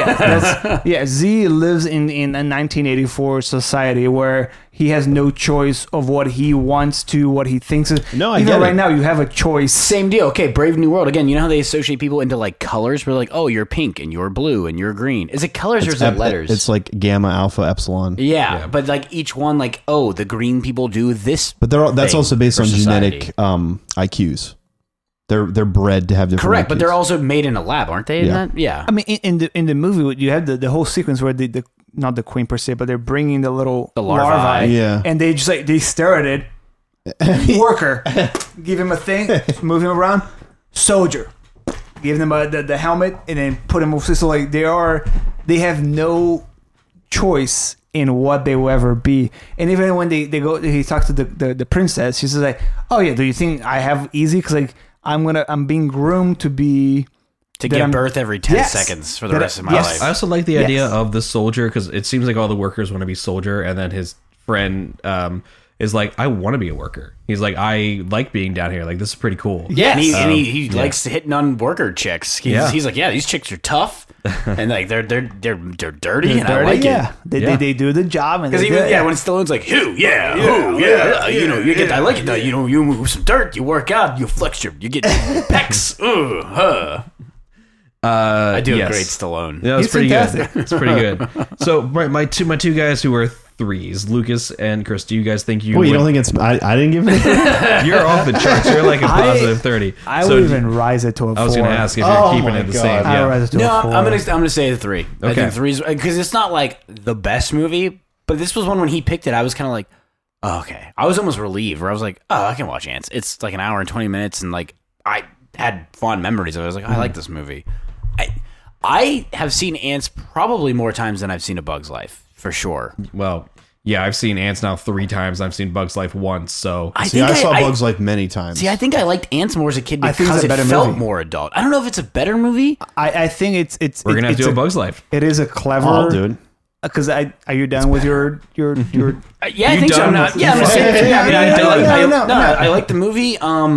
yeah, Z lives in a 1984 society where he has no choice of what he wants to, what he thinks. No, I even get right it. now, you have a choice. Same deal. Okay, Brave New World. Again, you know how they associate people into like colors? We're like, oh, you're pink and you're blue and you're green. Is it colors or is it letters? It's like gamma, alpha, epsilon. yeah, but like each one, like, oh, the green people do this. But that's thing also based for on society. genetic IQs. They're bred to have different. Correct, but IQs. they're also made in a lab, aren't they? Yeah. Yeah. I mean, in the movie, you have the whole sequence where the not the queen per se, but they're bringing the little larvae. Yeah. and they just like they stare at it. Worker, give him a thing, move him around. Soldier, give them the helmet, and then put him over. So like they have no choice in what they will ever be. And even when they go, he talks to the princess. She says like, "Oh yeah, do you think I have easy? Because like I'm being groomed to be." To that give I'm- birth every 10 Yes. seconds for the That- rest of my yes. life. I also like the Yes. idea of the soldier because it seems like all the workers want to be soldier, and then his friend is like, I want to be a worker. He's like, I like being down here. Like, this is pretty cool. Yeah, and he yeah. likes hitting on worker chicks. He's like, yeah, these chicks are tough, and like they're dirty, and I like yeah. it. They do the job, and Because they even do it. when Stallone's like, who, yeah, you know, you get, I like it. You know, you move some dirt, you work out, you flex you get pecs. I do yes. a great Stallone. Yeah, it's He's pretty fantastic. good. It's pretty good. So my two guys who are 3s. Lucas and Chris, do you guys think you? Well, you would- don't think it's? I didn't give it. You're off the charts. You're like a positive 30. I So would even rise it to a 4. I was going to ask if Oh you're keeping my it the God. same. I would Yeah. rise it to No, a 4. I'm gonna say the 3. I Okay. think 3's because it's not like the best movie, but this was one when he picked it. I was kind of like, oh, okay. I was almost relieved where I was like, oh, I can watch Ants. It's like an hour and 20 minutes, and like I had fond memories of it. I was like, I like this movie. I have seen Ants probably more times than I've seen A Bug's Life for sure. Well, yeah, I've seen Ants now 3 times. I've seen Bugs Life once. So I See, I saw Bugs Life many times. See, I think I liked Ants more as a kid I think because it's a it better felt movie. more adult. I don't know if it's a better movie. I think it's we're gonna have to it's do a Bugs Life. It is a clever. Oh, dude. Because are you done with your Yeah, I You think so. done I'm with- not, yeah, I'm not saying. Yeah, I mean, yeah, I yeah, like- yeah, I- no, no, no. I like the movie.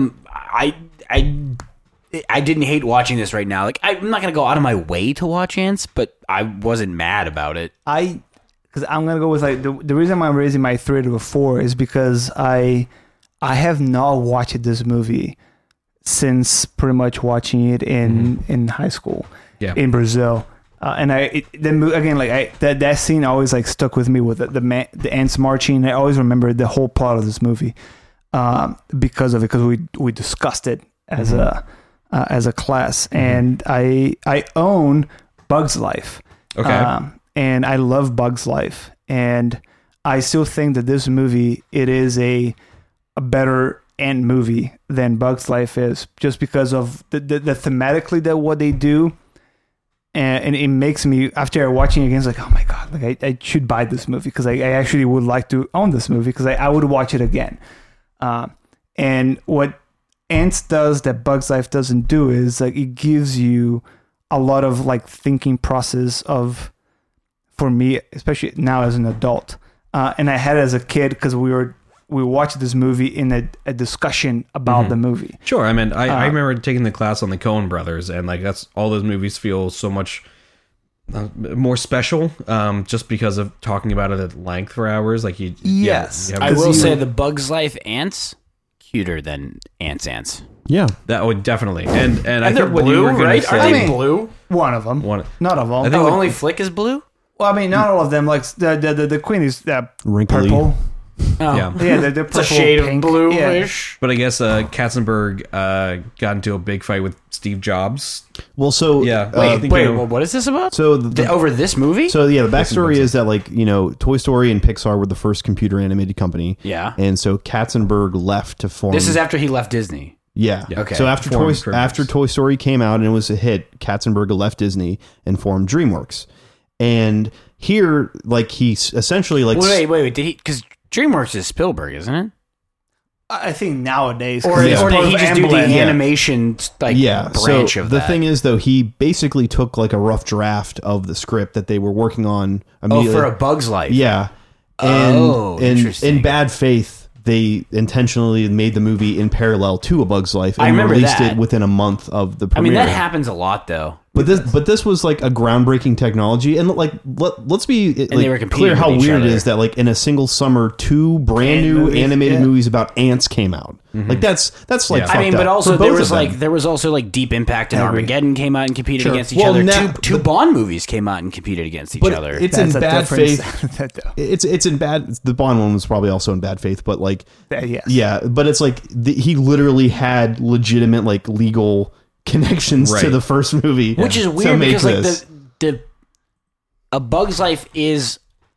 I didn't hate watching this right now. Like, I'm not gonna go out of my way to watch Ants, but I wasn't mad about it. because I'm gonna go with like the reason why I'm raising my 3 to a 4 is because I have not watched this movie since pretty much watching it in high school, Yeah. in Brazil. Again, like that scene always like stuck with me with the ants marching. I always remember the whole plot of this movie because of it, because we discussed it as a class, and I own Bugs Life. Okay. And I love Bugs Life, and I still think that this movie, it is a better ant movie than Bugs Life is, just because of the thematically that what they do. And it makes me, after watching it again, it's like, oh my God, like I should buy this movie, because I actually would like to own this movie, because I would watch it again. And what Ants does that Bugs Life doesn't do is like it gives you a lot of like thinking process of, for me, especially now as an adult. And I had it as a kid because we watched this movie in a discussion about the movie. Sure. I mean, I remember taking the class on the Coen brothers, and like that's all those movies feel so much more special, just because of talking about it at length for hours. Like you, Yes. yeah, you I have- will say the Bugs Life Ants cuter than Ants. Yeah. that would definitely. And I And they're think what you blue, were gonna right? say- Are they I mean- blue? One of them. One- Not of all. I think Oh, what- only Flick is blue. Well, I mean, not all of them. Like the queen is Wrinkly. purple. Oh. Yeah. Yeah, they're purple. It's a shade pink. of bluish. But I guess Katzenberg got into a big fight with Steve Jobs. Well, so Yeah. uh, I think Wait, you know- what is this about? so the, Over this movie? so yeah, the backstory is that like Toy Story and Pixar were the first computer animated company. Yeah. And so Katzenberg left to form. This is after he left Disney. Yeah. Okay. So after Formed Toy, DreamWorks. after Toy Story came out and it was a hit, Katzenberg left Disney and formed DreamWorks. And here, like he's essentially like Wait. Did he? Because DreamWorks is Spielberg, isn't it? I think nowadays. Or, 'cause it's or part did he of just do the Amblin. animation like branch so of the that? thing is though, he basically took like a rough draft of the script that they were working on oh, immediately. for A Bug's Life. Yeah. And Oh, interesting. in bad faith, they intentionally made the movie in parallel to A Bug's Life and I remember released that. it within a month of the I premiere. mean, that happens a lot, though. But this was like a groundbreaking technology, and like let's be they were like, competing clear how with each weird it other. is that like in a single summer, 2 brand new movies, animated yeah. movies about ants came out. Like that's like Yeah. fucked I mean, but up also for there both was of them. there was also like Deep Impact and I agree. Armageddon came out and competed Sure. against each Well, other. now- Two Bond movies came out and competed against each but other. it's That's in a bad difference. faith. It's in bad. The Bond one was probably also in bad faith, but like Yes. yeah, but it's like he literally had legitimate like legal connections to Right. the first movie, Which is to weird make because like this. the A Bug's Life is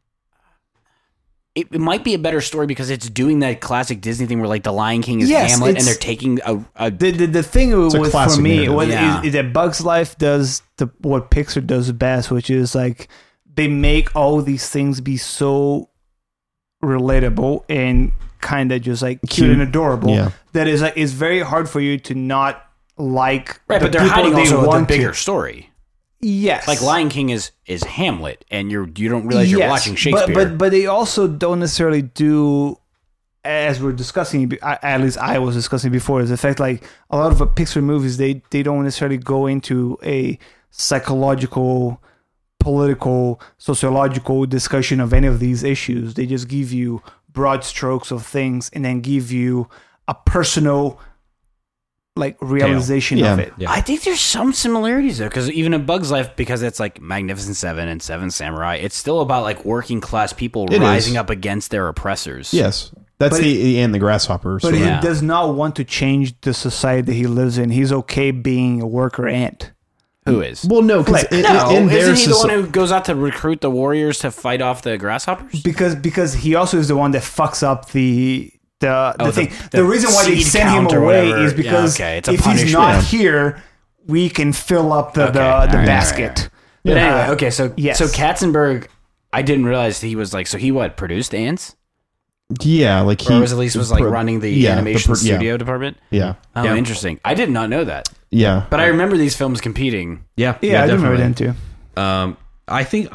it might be a better story because it's doing that classic Disney thing where like the Lion King is Yes, Hamlet and it's- they're taking a The thing a with for classic me narrative. what Yeah. is that Bugs Life does what Pixar does best, which is like they make all these things be so relatable and kind of just like cute and adorable. Yeah. That is like it's very hard for you to not like. right, the but they're people hiding they also the want to. bigger story. Yes, Like Lion King is Hamlet, and you don't realize you're Yes, watching Shakespeare. But they also don't necessarily do, as we're discussing, at least I was discussing before, is the fact like a lot of Pixar movies they don't necessarily go into a psychological, political, sociological discussion of any of these issues. They just give you broad strokes of things and then give you a personal like realization Yeah. of it. Yeah. I think there's some similarities though, because even in Bug's Life, because it's like Magnificent Seven and Seven Samurai, it's still about like working class people It rising is. up against their oppressors. Yes, that's But the and the grasshopper. But so- Yeah. he does not want to change the society that he lives in. He's okay being a worker ant. Who is? well, no, because No, in their isn't he the one soci- who goes out to recruit the warriors to fight off the grasshoppers? Because he also is the one that fucks up the thing. the The reason why they seed send him count or away whatever. is because Yeah, okay, it's a if he's punishment. not Yeah. here, we can fill up the Okay, all right, basket. But Yeah. anyway, okay, so Yes. so Katzenberg, I didn't realize he was like, so he what, produced Ants? yeah, like he Or was at least was like running the animation studio department? Yeah, Oh, Yeah. interesting. I did not know that. yeah. But I remember these films competing. Yeah, Yeah, I do remember definitely. that too. I think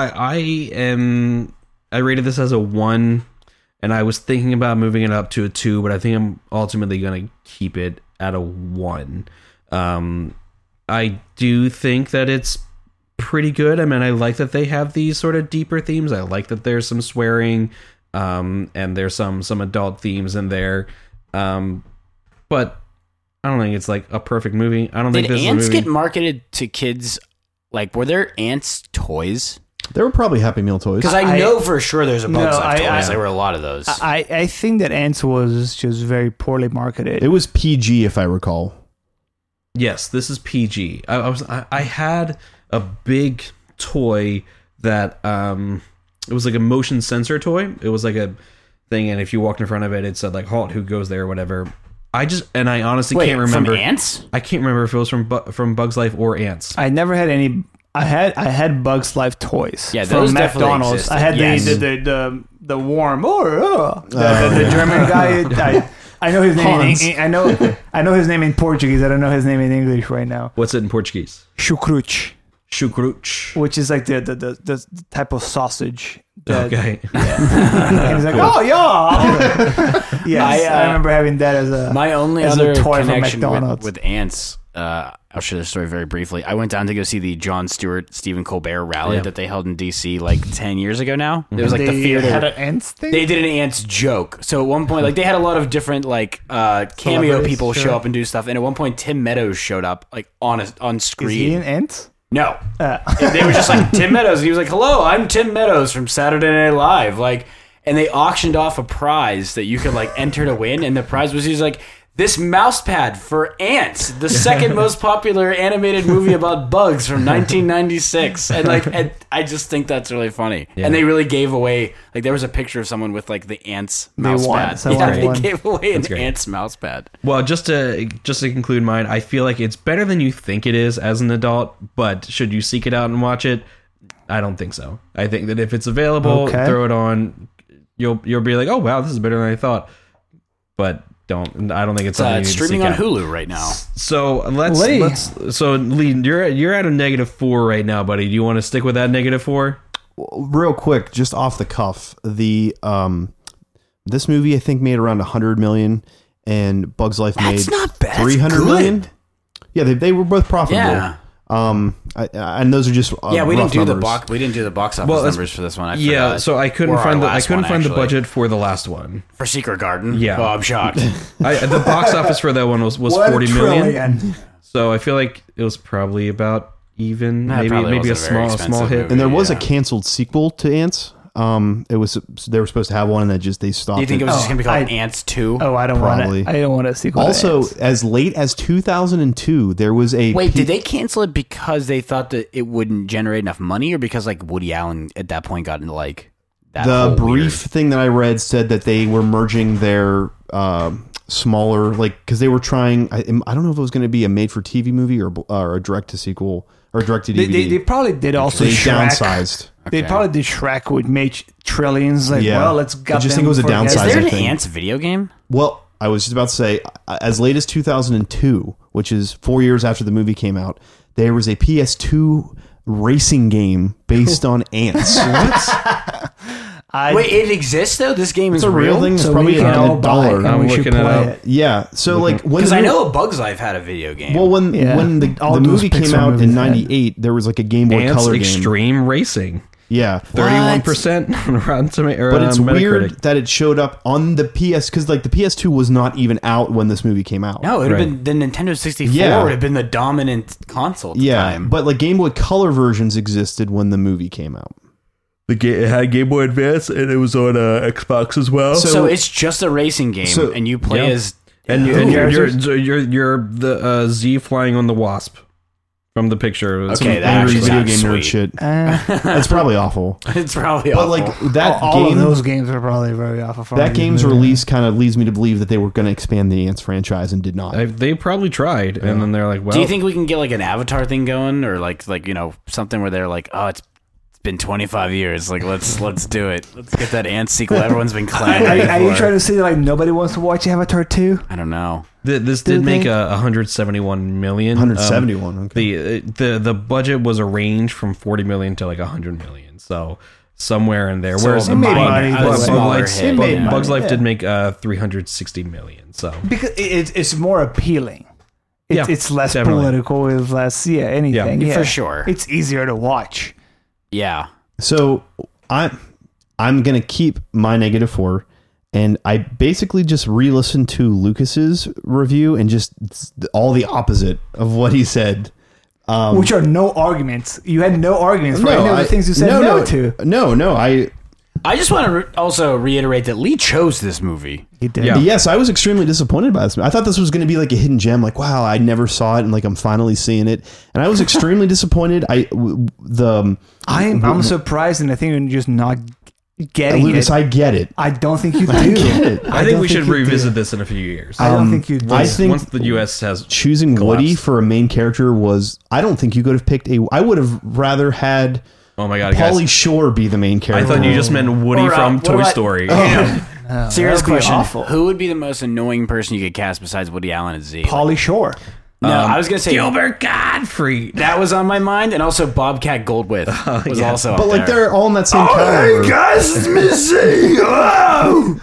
I rated this as a 1, and I was thinking about moving it up to a 2, but I think I'm ultimately going to keep it at a 1. I do think that it's pretty good. I mean, I like that they have these sort of deeper themes. I like that there's some swearing, and there's some adult themes in there. But I don't think it's like a perfect movie. I don't think Did this Ants is a movie. get marketed to kids? Like, were there Ants toys? There were probably Happy Meal toys. Because I know for sure there's a Bug's No, Life I- toys. There were a lot of those. I think that Ants was just very poorly marketed. It was PG, if I recall. Yes, this is PG. I had a big toy that it was like a motion sensor toy. It was like a thing, and if you walked in front of it, it said like "Halt, who goes there?" or whatever. I honestly Wait, can't remember. from Ants? I can't remember if it was from Bug's Life or Ants. I never had any. I had Bugs Life toys. Yeah, those from definitely McDonald's. existed. I had Yes. the warm the German guy. I know his name. Hans. I know his name in Portuguese. I don't know his name in English right now. What's it in Portuguese? Chucruch, Chucruch. which is like the type of sausage. that- Okay. And he's like, oh yeah. Yes, I remember having that as a My only as a other toy from connection McDonald's. with Ants, I'll share this story very briefly. I went down to go see the Jon Stewart, Stephen Colbert rally Yeah. that they held in D.C. like 10 years ago now. It was like the They theater. had an ants thing. They did an Ants joke. So at one point, like they had a lot of different like cameo Celebrities, people sure. show up and do stuff. And at one point, Tim Meadows showed up like on Is screen. he an ant? No. They were just like Tim Meadows, and he was like, "Hello, I'm Tim Meadows from Saturday Night Live." Like, and they auctioned off a prize that you could like enter to win, and the prize was he's like this mouse pad for Ants, the second most popular animated movie about bugs from 1996, and I just think that's really funny. Yeah. And they really gave away like there was a picture of someone with like the Ants mouse won. pad. Someone Yeah, they won. gave away an great. Ants mouse pad. Well, just to conclude mine, I feel like it's better than you think it is as an adult, but should you seek it out and watch it? I don't think so. I think that if it's available, Okay. throw it on. You'll be like, oh wow, this is better than I thought. But I don't think it's something you It's need to streaming seek on out. Hulu right now. So let's Lee. Lee, you're at a -4 right now, buddy. Do you want to stick with that -4? Real quick, just off the cuff, the this movie I think made around 100 million, and Bugs Life That's made not bad. 300 million. Yeah, they were both profitable. Yeah. And those are just Yeah, we rough didn't do the numbers. box. We didn't do the box office Well, that's- numbers for this one. I Yeah, forgot. so I couldn't Or our find the last one, budget actually. for the last one. For Secret Garden. Yeah. Oh, I'm shocked. The box office for that one was 40 million. So I feel like it was probably about even, Nah, it probably maybe a wasn't a very small expensive hit. movie. And there was a Yeah. canceled sequel to Ants. They were supposed to have one, and that they stopped. Do you think it was just going to be called I- Ants 2? Oh, I don't want Probably. it. I don't want a sequel. to Also, Ants. as late as 2002, there was a Wait, did they cancel it because they thought that it wouldn't generate enough money, or because like Woody Allen at that point got into like that the whole brief weird- thing that I read said that they were merging their smaller, like, because they were trying. I don't know if it was going to be a made-for-TV movie or a direct-to-sequel or direct-to-DVD. They probably did also They Shrek. downsized. They Okay. probably did Shrek, which made trillions. Like, Yeah. well, let's I gut just them think it was a for- downsizing Is there an thing. Ants video game? Well, I was just about to say, as late as 2002, which is 4 years after the movie came out, there was a PS2 racing game based on ants. Wait, it exists though. This game is It's a real thing. It's So probably we can all $1. buy it and I'm we should looking it play up. it. Yeah. So like when Because the I mo- know A Bug's Life had a video game. well when Yeah. when the All the those movie came Pixar out in movies had. '98, there was like a Game Boy Ants Color game. Extreme Racing. Yeah, 31% on Rotten Tomatoes. but it's Metacritic. weird that it showed up on the PS because like the PS2 was not even out when this movie came out. No, it would have Right. been the Nintendo 64 Yeah. would have been the dominant console at the Yeah, time. but like Game Boy Color versions existed when the movie came out. It had Game Boy Advance and it was on Xbox as well. So it's just a racing game, So- and you play Yeah. as and you're the Z flying on the Wasp from the picture. It's Okay, some that Angry actually video sounds game nerd sweet. shit. Eh, That's probably awful. It's probably But awful. like that all game, of those games are probably very awful. from that these game's movies. release kind of leads me to believe that they were going to expand the Ants franchise and did not. They probably tried, and then they're like, "Well, Do you think we can get like an Avatar thing going, or like something where they're like, oh, it's been 25 years, like let's do it, let's get that Ant sequel everyone's been clamoring Are you for. trying to say like nobody wants to watch Avatar 2? I don't know. this Do did make they? 171 million? 171. Okay. The budget was a range from 40 million to like 100 million, so somewhere in there. So Whereas it made Bug- money, but Bug a smaller Life's- hit, Bug- yeah. Bug's Life did Yeah. make 360 million. So Because it's more appealing. Yeah, It's less definitely. political. It's less anything. For sure. It's easier to watch. Yeah. So I'm gonna keep my -4, and I basically just re-listened to Lucas's review and just all the opposite of what he said. Which are no arguments. You had no arguments for any of the things you said no to. No. I just want to also reiterate that Lee chose this movie. He did. Yeah. Yes, I was extremely disappointed by this. I thought this was going to be like a hidden gem. Like, wow, I never saw it, and like I'm finally seeing it, and I was extremely disappointed. I'm surprised, and I think you're just not getting Lucas, it. I get it. I don't think you do. I get it. I think don't we should you revisit do. this in a few years. I don't think you do. I think Once the U.S. has choosing Woody collapsed. for a main character was. I don't think you could have picked a. I would have rather had Oh my god, Pauly guys! Shore be the main I character. thought you just meant Woody Or, from what Toy about- Story. Serious that would be question. awful. Who would be the most annoying person you could cast besides Woody Allen as Z? Pauly Shore. No, I was going to say Gilbert Godfrey. that was on my mind, and also Bobcat Goldthwait was also But up like there. they're all in that same caliber. guys, it's me Z. Hello.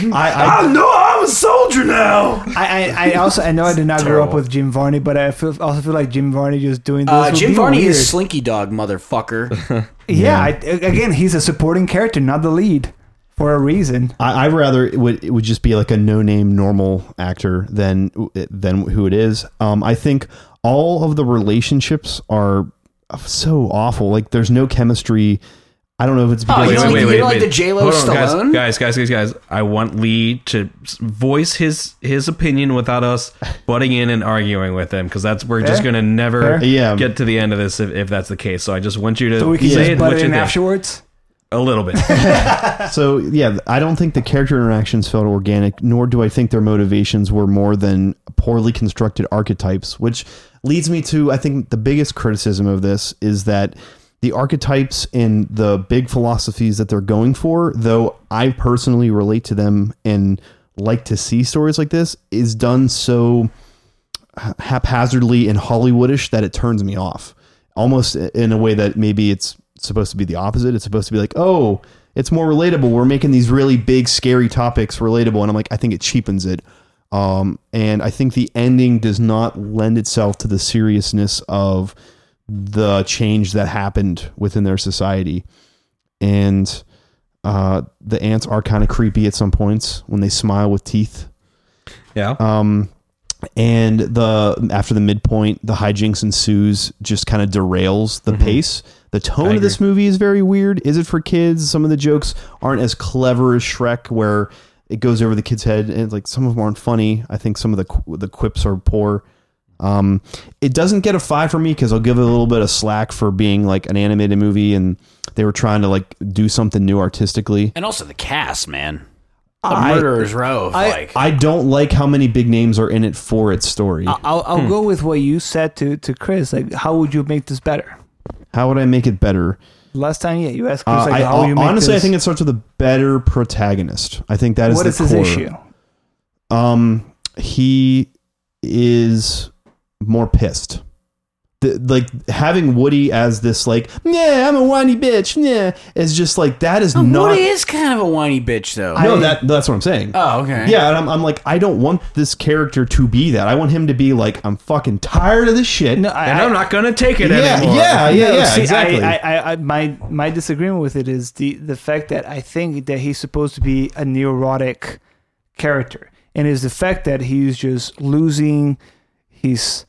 I I'm a soldier now. I also I know I did not grow up Terrible. with Jim Varney, but I also feel like Jim Varney just doing this. would Jim be Varney weird. is Slinky Dog, motherfucker. Yeah, again, he's a supporting character, not the lead, for a reason. I rather it would just be like a no-name normal actor than who it is. I think all of the relationships are so awful. Like there's no chemistry. I don't know if it's because you don't like the J-Lo Hold on, Stallone? guys. I want Lee to voice his opinion without us butting in and arguing with him, because we're just Fair. gonna never Fair. Yeah. get to the end of this if that's the case. So I just want you to So we can say just it butt what it you in think. afterwards. A little bit. So yeah, I don't think the character interactions felt organic, nor do I think their motivations were more than poorly constructed archetypes, which leads me to, I think, the biggest criticism of this is that the archetypes and the big philosophies that they're going for, though I personally relate to them and like to see stories like this, is done so haphazardly and Hollywoodish that it turns me off. Almost in a way that maybe it's supposed to be the opposite. It's supposed to be like, oh, it's more relatable. We're making these really big, scary topics relatable. And I'm like, I think it cheapens it. And I think the ending does not lend itself to the seriousness of the change that happened within their society. And the ants are kind of creepy at some points when they smile with teeth. Yeah. And after the midpoint, the hijinks ensues, just kind of derails the pace. The tone of this movie is very weird. Is it for kids? Some of the jokes aren't as clever as Shrek, where it goes over the kid's head, and like some of them aren't funny. I think some of the quips are poor. It doesn't get a 5 for me because I'll give it a little bit of slack for being like an animated movie, and they were trying to like do something new artistically. And also the cast, man. The Murderer's Row. Of, I don't like how many big names are in it for its story. I'll go with what you said to Chris. Like, how would you make this better? How would I make it better? Last time, yeah, you asked Chris, like, I how you make honestly, this. I think it starts with a better protagonist. I think that is What the is his core. issue? He is more pissed. like having Woody as this like, yeah, I'm a whiny bitch, yeah, is just like that is not. Woody is kind of a whiny bitch, though. No, that's what I'm saying. Oh, okay. Yeah, and I'm like, I don't want this character to be that. I want him to be like, I'm fucking tired of this shit. No, I'm not gonna take it yeah, anymore. yeah, See, exactly. My disagreement with it is the fact that I think that he's supposed to be a neurotic character, and is the fact that he's just losing his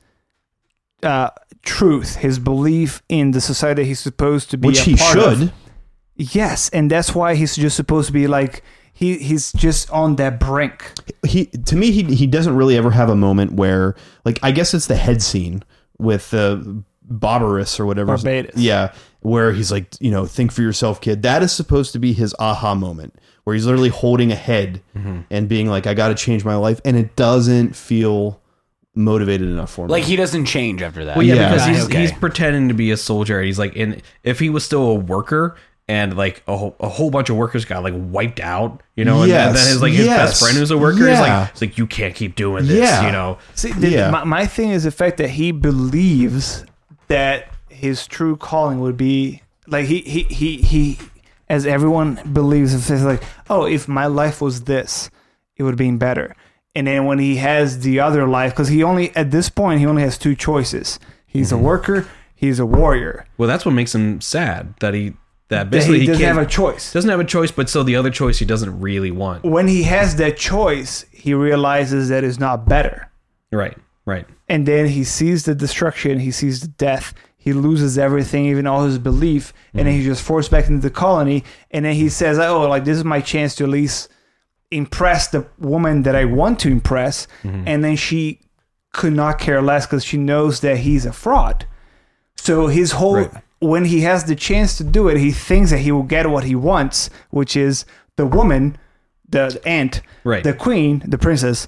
truth, his belief in the society he's supposed to be, which a he part should. of. Yes, and that's why he's just supposed to be like he's just on that brink. He doesn't really ever have a moment where, like, I guess it's the head scene with Barbaros or whatever. Barbados. Yeah, where he's like, think for yourself, kid. That is supposed to be his aha moment, where he's literally holding a head and being like, I got to change my life, and it doesn't feel motivated enough for me. Like, he doesn't change after that. Well, yeah, Yeah. because Okay. he's pretending to be a soldier. And he's like, if he was still a worker and like a whole bunch of workers got like wiped out, and then his best friend who's a worker is like, it's like, you can't keep doing this, Yeah. See, Yeah. my thing is the fact that he believes that his true calling would be like he as everyone believes, it's like, oh, if my life was this, it would have been better. And then when he has the other life, because at this point he only has two choices: he's a worker, he's a warrior. Well, that's what makes him sad that That basically he doesn't can't- have a choice. doesn't have a choice, but still the other choice he doesn't really want. When he has that choice, he realizes that it's not better. Right. And then he sees the destruction, he sees the death, he loses everything, even all his belief, and then he's just forced back into the colony. And then he says, oh, like, this is my chance to at least impress the woman that I want to impress. And then she could not care less because she knows that he's a fraud. So his whole, Right. when he has the chance to do it, he thinks that he will get what he wants, which is the woman, the aunt, Right. the queen, the princess.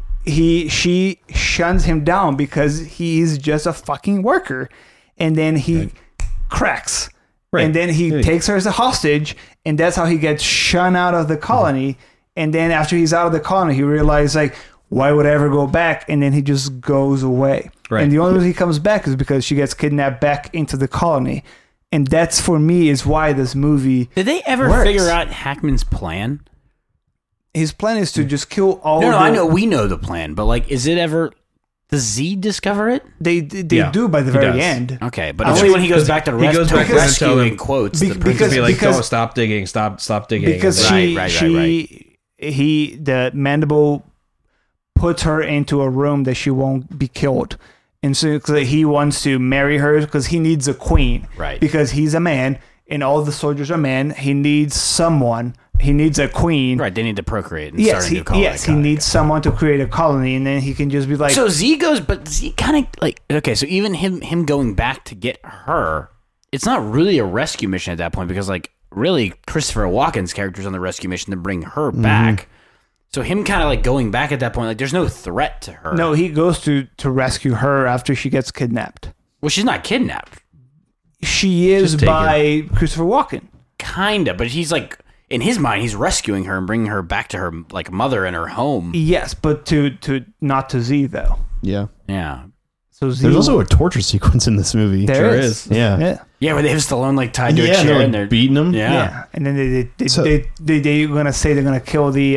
She shuns him down because he's just a fucking worker. And then he cracks. Right. And then he takes her as a hostage, and that's how he gets shunned out of the colony. And then after he's out of the colony, he realizes, like, why would I ever go back? And then he just goes away. Right. And the only reason he comes back is because she gets kidnapped back into the colony. And that's, for me, is why this movie Did they ever works. figure out Hackman's plan? His plan is to just kill all No, the... I know we know the plan, but like, is it ever? Does Z discover it? They Yeah, do by the he very does. end. Okay, but Only only when he goes because back to he goes back to rescue tell in him- quotes. Be- the because- princess. Be like, because- oh, stop digging, stop digging. Because And Right, the Mandible puts her into a room that she won't be killed. And so 'cause he wants to marry her because he needs a queen. Right. Because he's a man and all the soldiers are men. He needs someone. He needs a queen. Right, they need to procreate and Yes, start a new colony. he needs someone to create a colony, and then he can just be like, So Z goes, but Z kind of like, okay, so even him going back to get her, it's not really a rescue mission at that point, because like, really, Christopher Walken's character's on the rescue mission to bring her back. So him kind of like going back at that point, like, there's no threat to her. no, he goes to rescue her after she gets kidnapped. Well, she's not kidnapped. She is Just take by Christopher Walken. Kinda, but he's like, in his mind, he's rescuing her and bringing her back to her like mother and her home. Yes, but to not to Z though. Yeah. Yeah. So Z, There's also a torture sequence in this movie. there Sure is. Yeah. Yeah. Yeah, where they have Stallone like tied to a Yeah, chair they're and like they're beating him. Yeah. Yeah, and then they're So- gonna say they're gonna kill the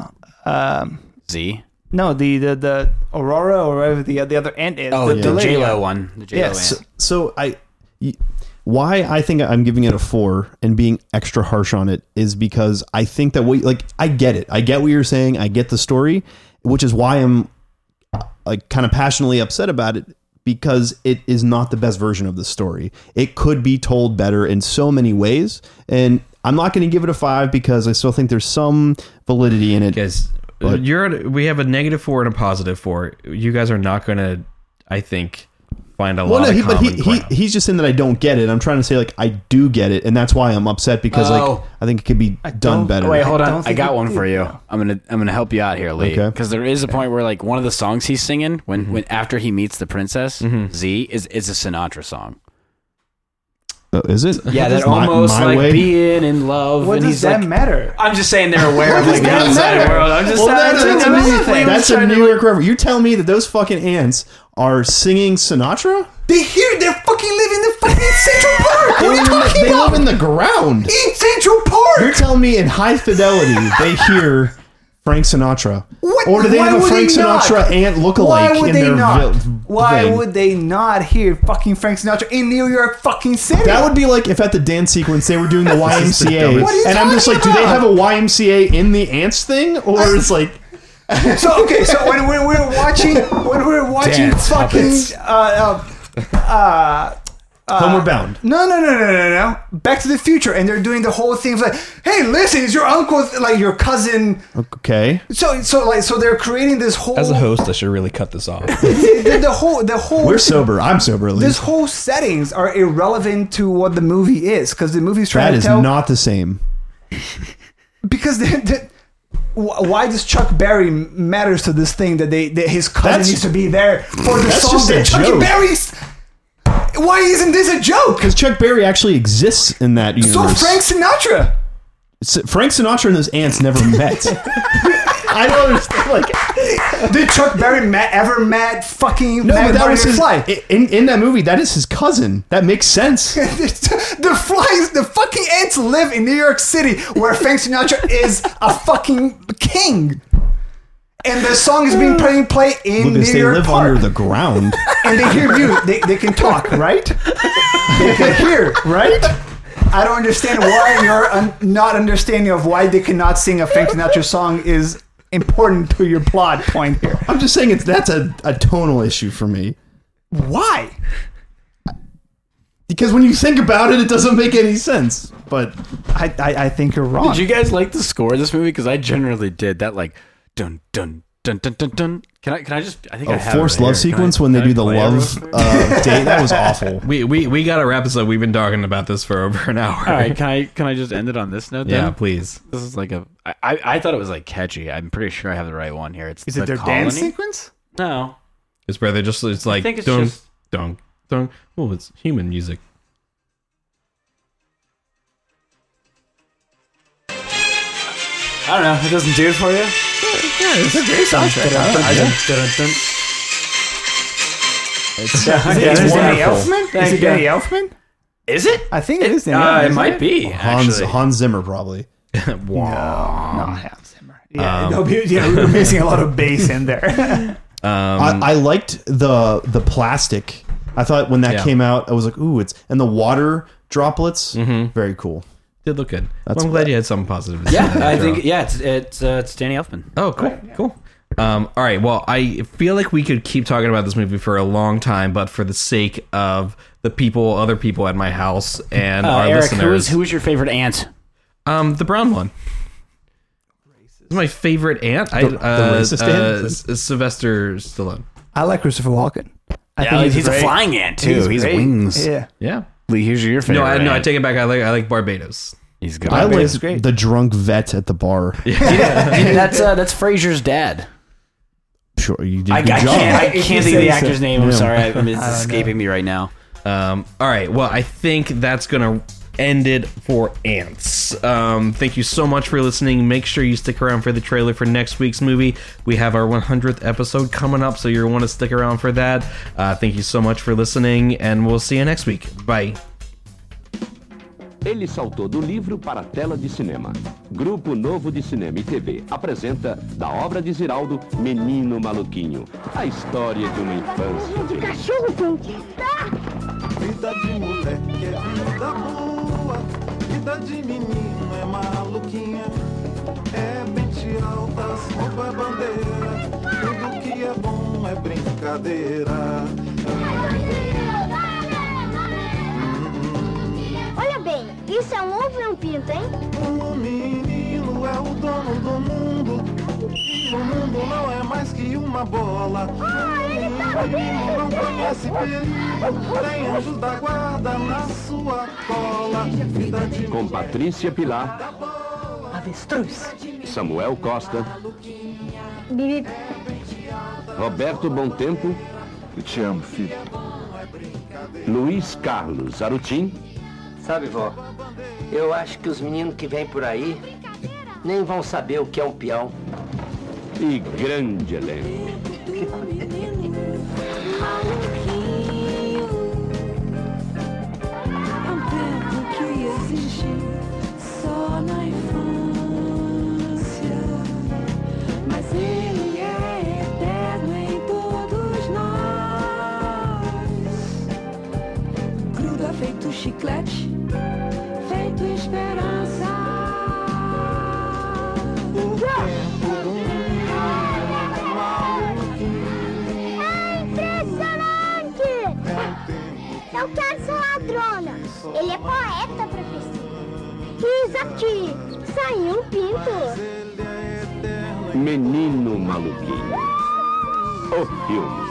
Z. no the Aurora or whatever the other ant is. Oh, the lady. J-Lo one. The J-Lo Yes. ant. So why I think I'm giving it a 4 and being extra harsh on it is because I think that I get it. I get what you're saying. I get the story, which is why I'm like kind of passionately upset about it, because it is not the best version of the story. It could be told better in so many ways, and I'm not going to give it a 5 because I still think there's some validity in it. Guys, But- we have a -4 and a +4. You guys are not going to, I think, find a Well, lot no, of common ground. he's just saying that I don't get it. I'm trying to say like I do get it, and that's why I'm upset because like Oh. I think it could be done don't- better. Wait, hold I on. don't I think got it one for did, you. though. I'm gonna help you out here, Lee. Okay. Because there is a point where like one of the songs he's singing when after he meets the princess, Z is a Sinatra song. Is it? Yeah, that My- almost my like way? being in love. What and does he's that like, matter? I'm just saying they're aware of like the outside world. I'm just Well, saying that's a New York reference. You tell me that those fucking ants are singing Sinatra? They're fucking living in fucking Central Park. What are you talking They about? live in the ground. In Central Park. You're telling me in high fidelity they hear Frank Sinatra, What? or do they Why have a would Frank they not? Sinatra ant Why lookalike would in they their not? Why thing? would they not hear fucking Frank Sinatra in New York fucking City? That would be like if at the dance sequence they were doing the YMCA, What are you and I'm just like, talking do they about? have a YMCA in the ants thing, or it's like, So okay, so when we're watching Dance fucking Homeward Bound? no, Back to the Future, and they're doing the whole thing of like, hey, listen, is your uncle like your cousin? Okay, So they're creating this whole As a host, I should really cut this off. the whole we're sober. I'm sober at this least. whole settings are irrelevant to what the movie is because the movie's trying That to is tell not the same. because why does Chuck Berry matters to this thing that his cousin That's- needs to be there for the that's song just a that Chuck joke. Berry's. Why isn't this a joke? Because Chuck Berry actually exists in that universe. So Frank Sinatra. Frank Sinatra and those ants never met. I don't understand. Like, Did Chuck Berry ever met fucking no, but that Marty was his. McFly? In that movie, that is his cousin. That makes sense. The fucking ants live in New York City where Frank Sinatra is a fucking king. And the song is being played in Lucas, New they York live Park. under the ground. And they hear music. They can talk, right? They can hear, right? I don't understand why you're not understanding of why they cannot sing a Frank Sinatra song is important to your plot point here. I'm just saying that's a tonal issue for me. Why? Because when you think about it, it doesn't make any sense. But I think you're wrong. Did you guys like the score of this movie? Because I generally did that, like dun dun dun dun dun dun. Can I just? I think I have forced it love here. sequence Can I- when they can I do the play it love real quick? date, that was awful. We got to wrap this up. We've been talking about this for over an hour. All right, can I just end it on this note? Yeah, Then? please. This is like I thought it was like catchy. I'm pretty sure I have the right one here. It's Is the it their colony. dance sequence? No, It's where they just, it's like, think it's dun, just- dun, dun. Oh, it's human music. I don't know. It doesn't do it for you. It's a great soundtrack. It's Is it Danny wonderful. Elfman? Is Thank it you. Danny Elfman? Is it? I think it is Danny Elfman. It isn't might be actually. Hans Zimmer probably. No, Hans Zimmer. Yeah, we were missing a lot of bass in there. I liked the plastic. I thought when that Yeah. came out, I was like, ooh, and the water droplets, very cool. Did look good. That's Well, I'm glad you had something positive to say. Yeah, I Joe. think it's Danny Elfman. Oh, cool, cool. All right. Well, I feel like we could keep talking about this movie for a long time, but for the sake of the other people at my house and our Eric, listeners, who is your favorite ant? the brown one. It's my favorite ant. The racist ant? Sylvester Stallone. I like Christopher Walken. I Yeah, he's a great. flying ant too. He's great. wings. Yeah. Yeah. Lee, who's your favorite? No, I ant? take it back. I like Barbados. He's good. I Barbados is like great. the drunk vet at the bar. that's Frasier's dad. Sure, you did a I good job. can't think of the say actor's so. name. I'm Yeah. sorry, it's escaping me right now. All right. Well, I think that's gonna end it for ants. Thank you so much for listening. Make sure you stick around for the trailer for next week's movie. We have our 100th episode coming up, so you'll want to stick around for that. Thank you so much for listening, and we'll see you next week. Bye. Ele saltou do livro para a tela de cinema. Grupo Novo de Cinema e TV apresenta, da obra de Ziraldo, Menino Maluquinho. A história de uma infância de Cachorro quente. Vida de moleque é vida boa, vida de menino é maluquinha. É mente altas, roupa é bandeira, tudo que é bom é brincadeira. Olha bem, isso é um ovo e um pinto, hein? O menino é o dono do mundo, e o mundo não é mais que uma bola. O menino não conhece perigo, tem anjos da guarda na sua cola. Vida de Com Patrícia Pilar, Avestruz. Samuel Costa, Bibi. Roberto Bontempo, Eu te amo, filho. Luiz Carlos Arutim, Sabe, vó, eu acho que os meninos que vêm por aí nem vão saber o que é um peão. E grande elenco. É um tempo que existe só na infância, mas ele é eterno em todos nós. Gruda feito chiclete, feito esperança. É impressionante! Eu quero ser ladrona. Ele é poeta, professor. Isso aqui, saiu um pinto. Menino Maluquinho. O filme.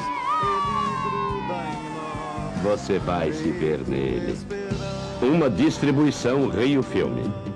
Você vai se ver nele. Uma distribuição Rio Filme.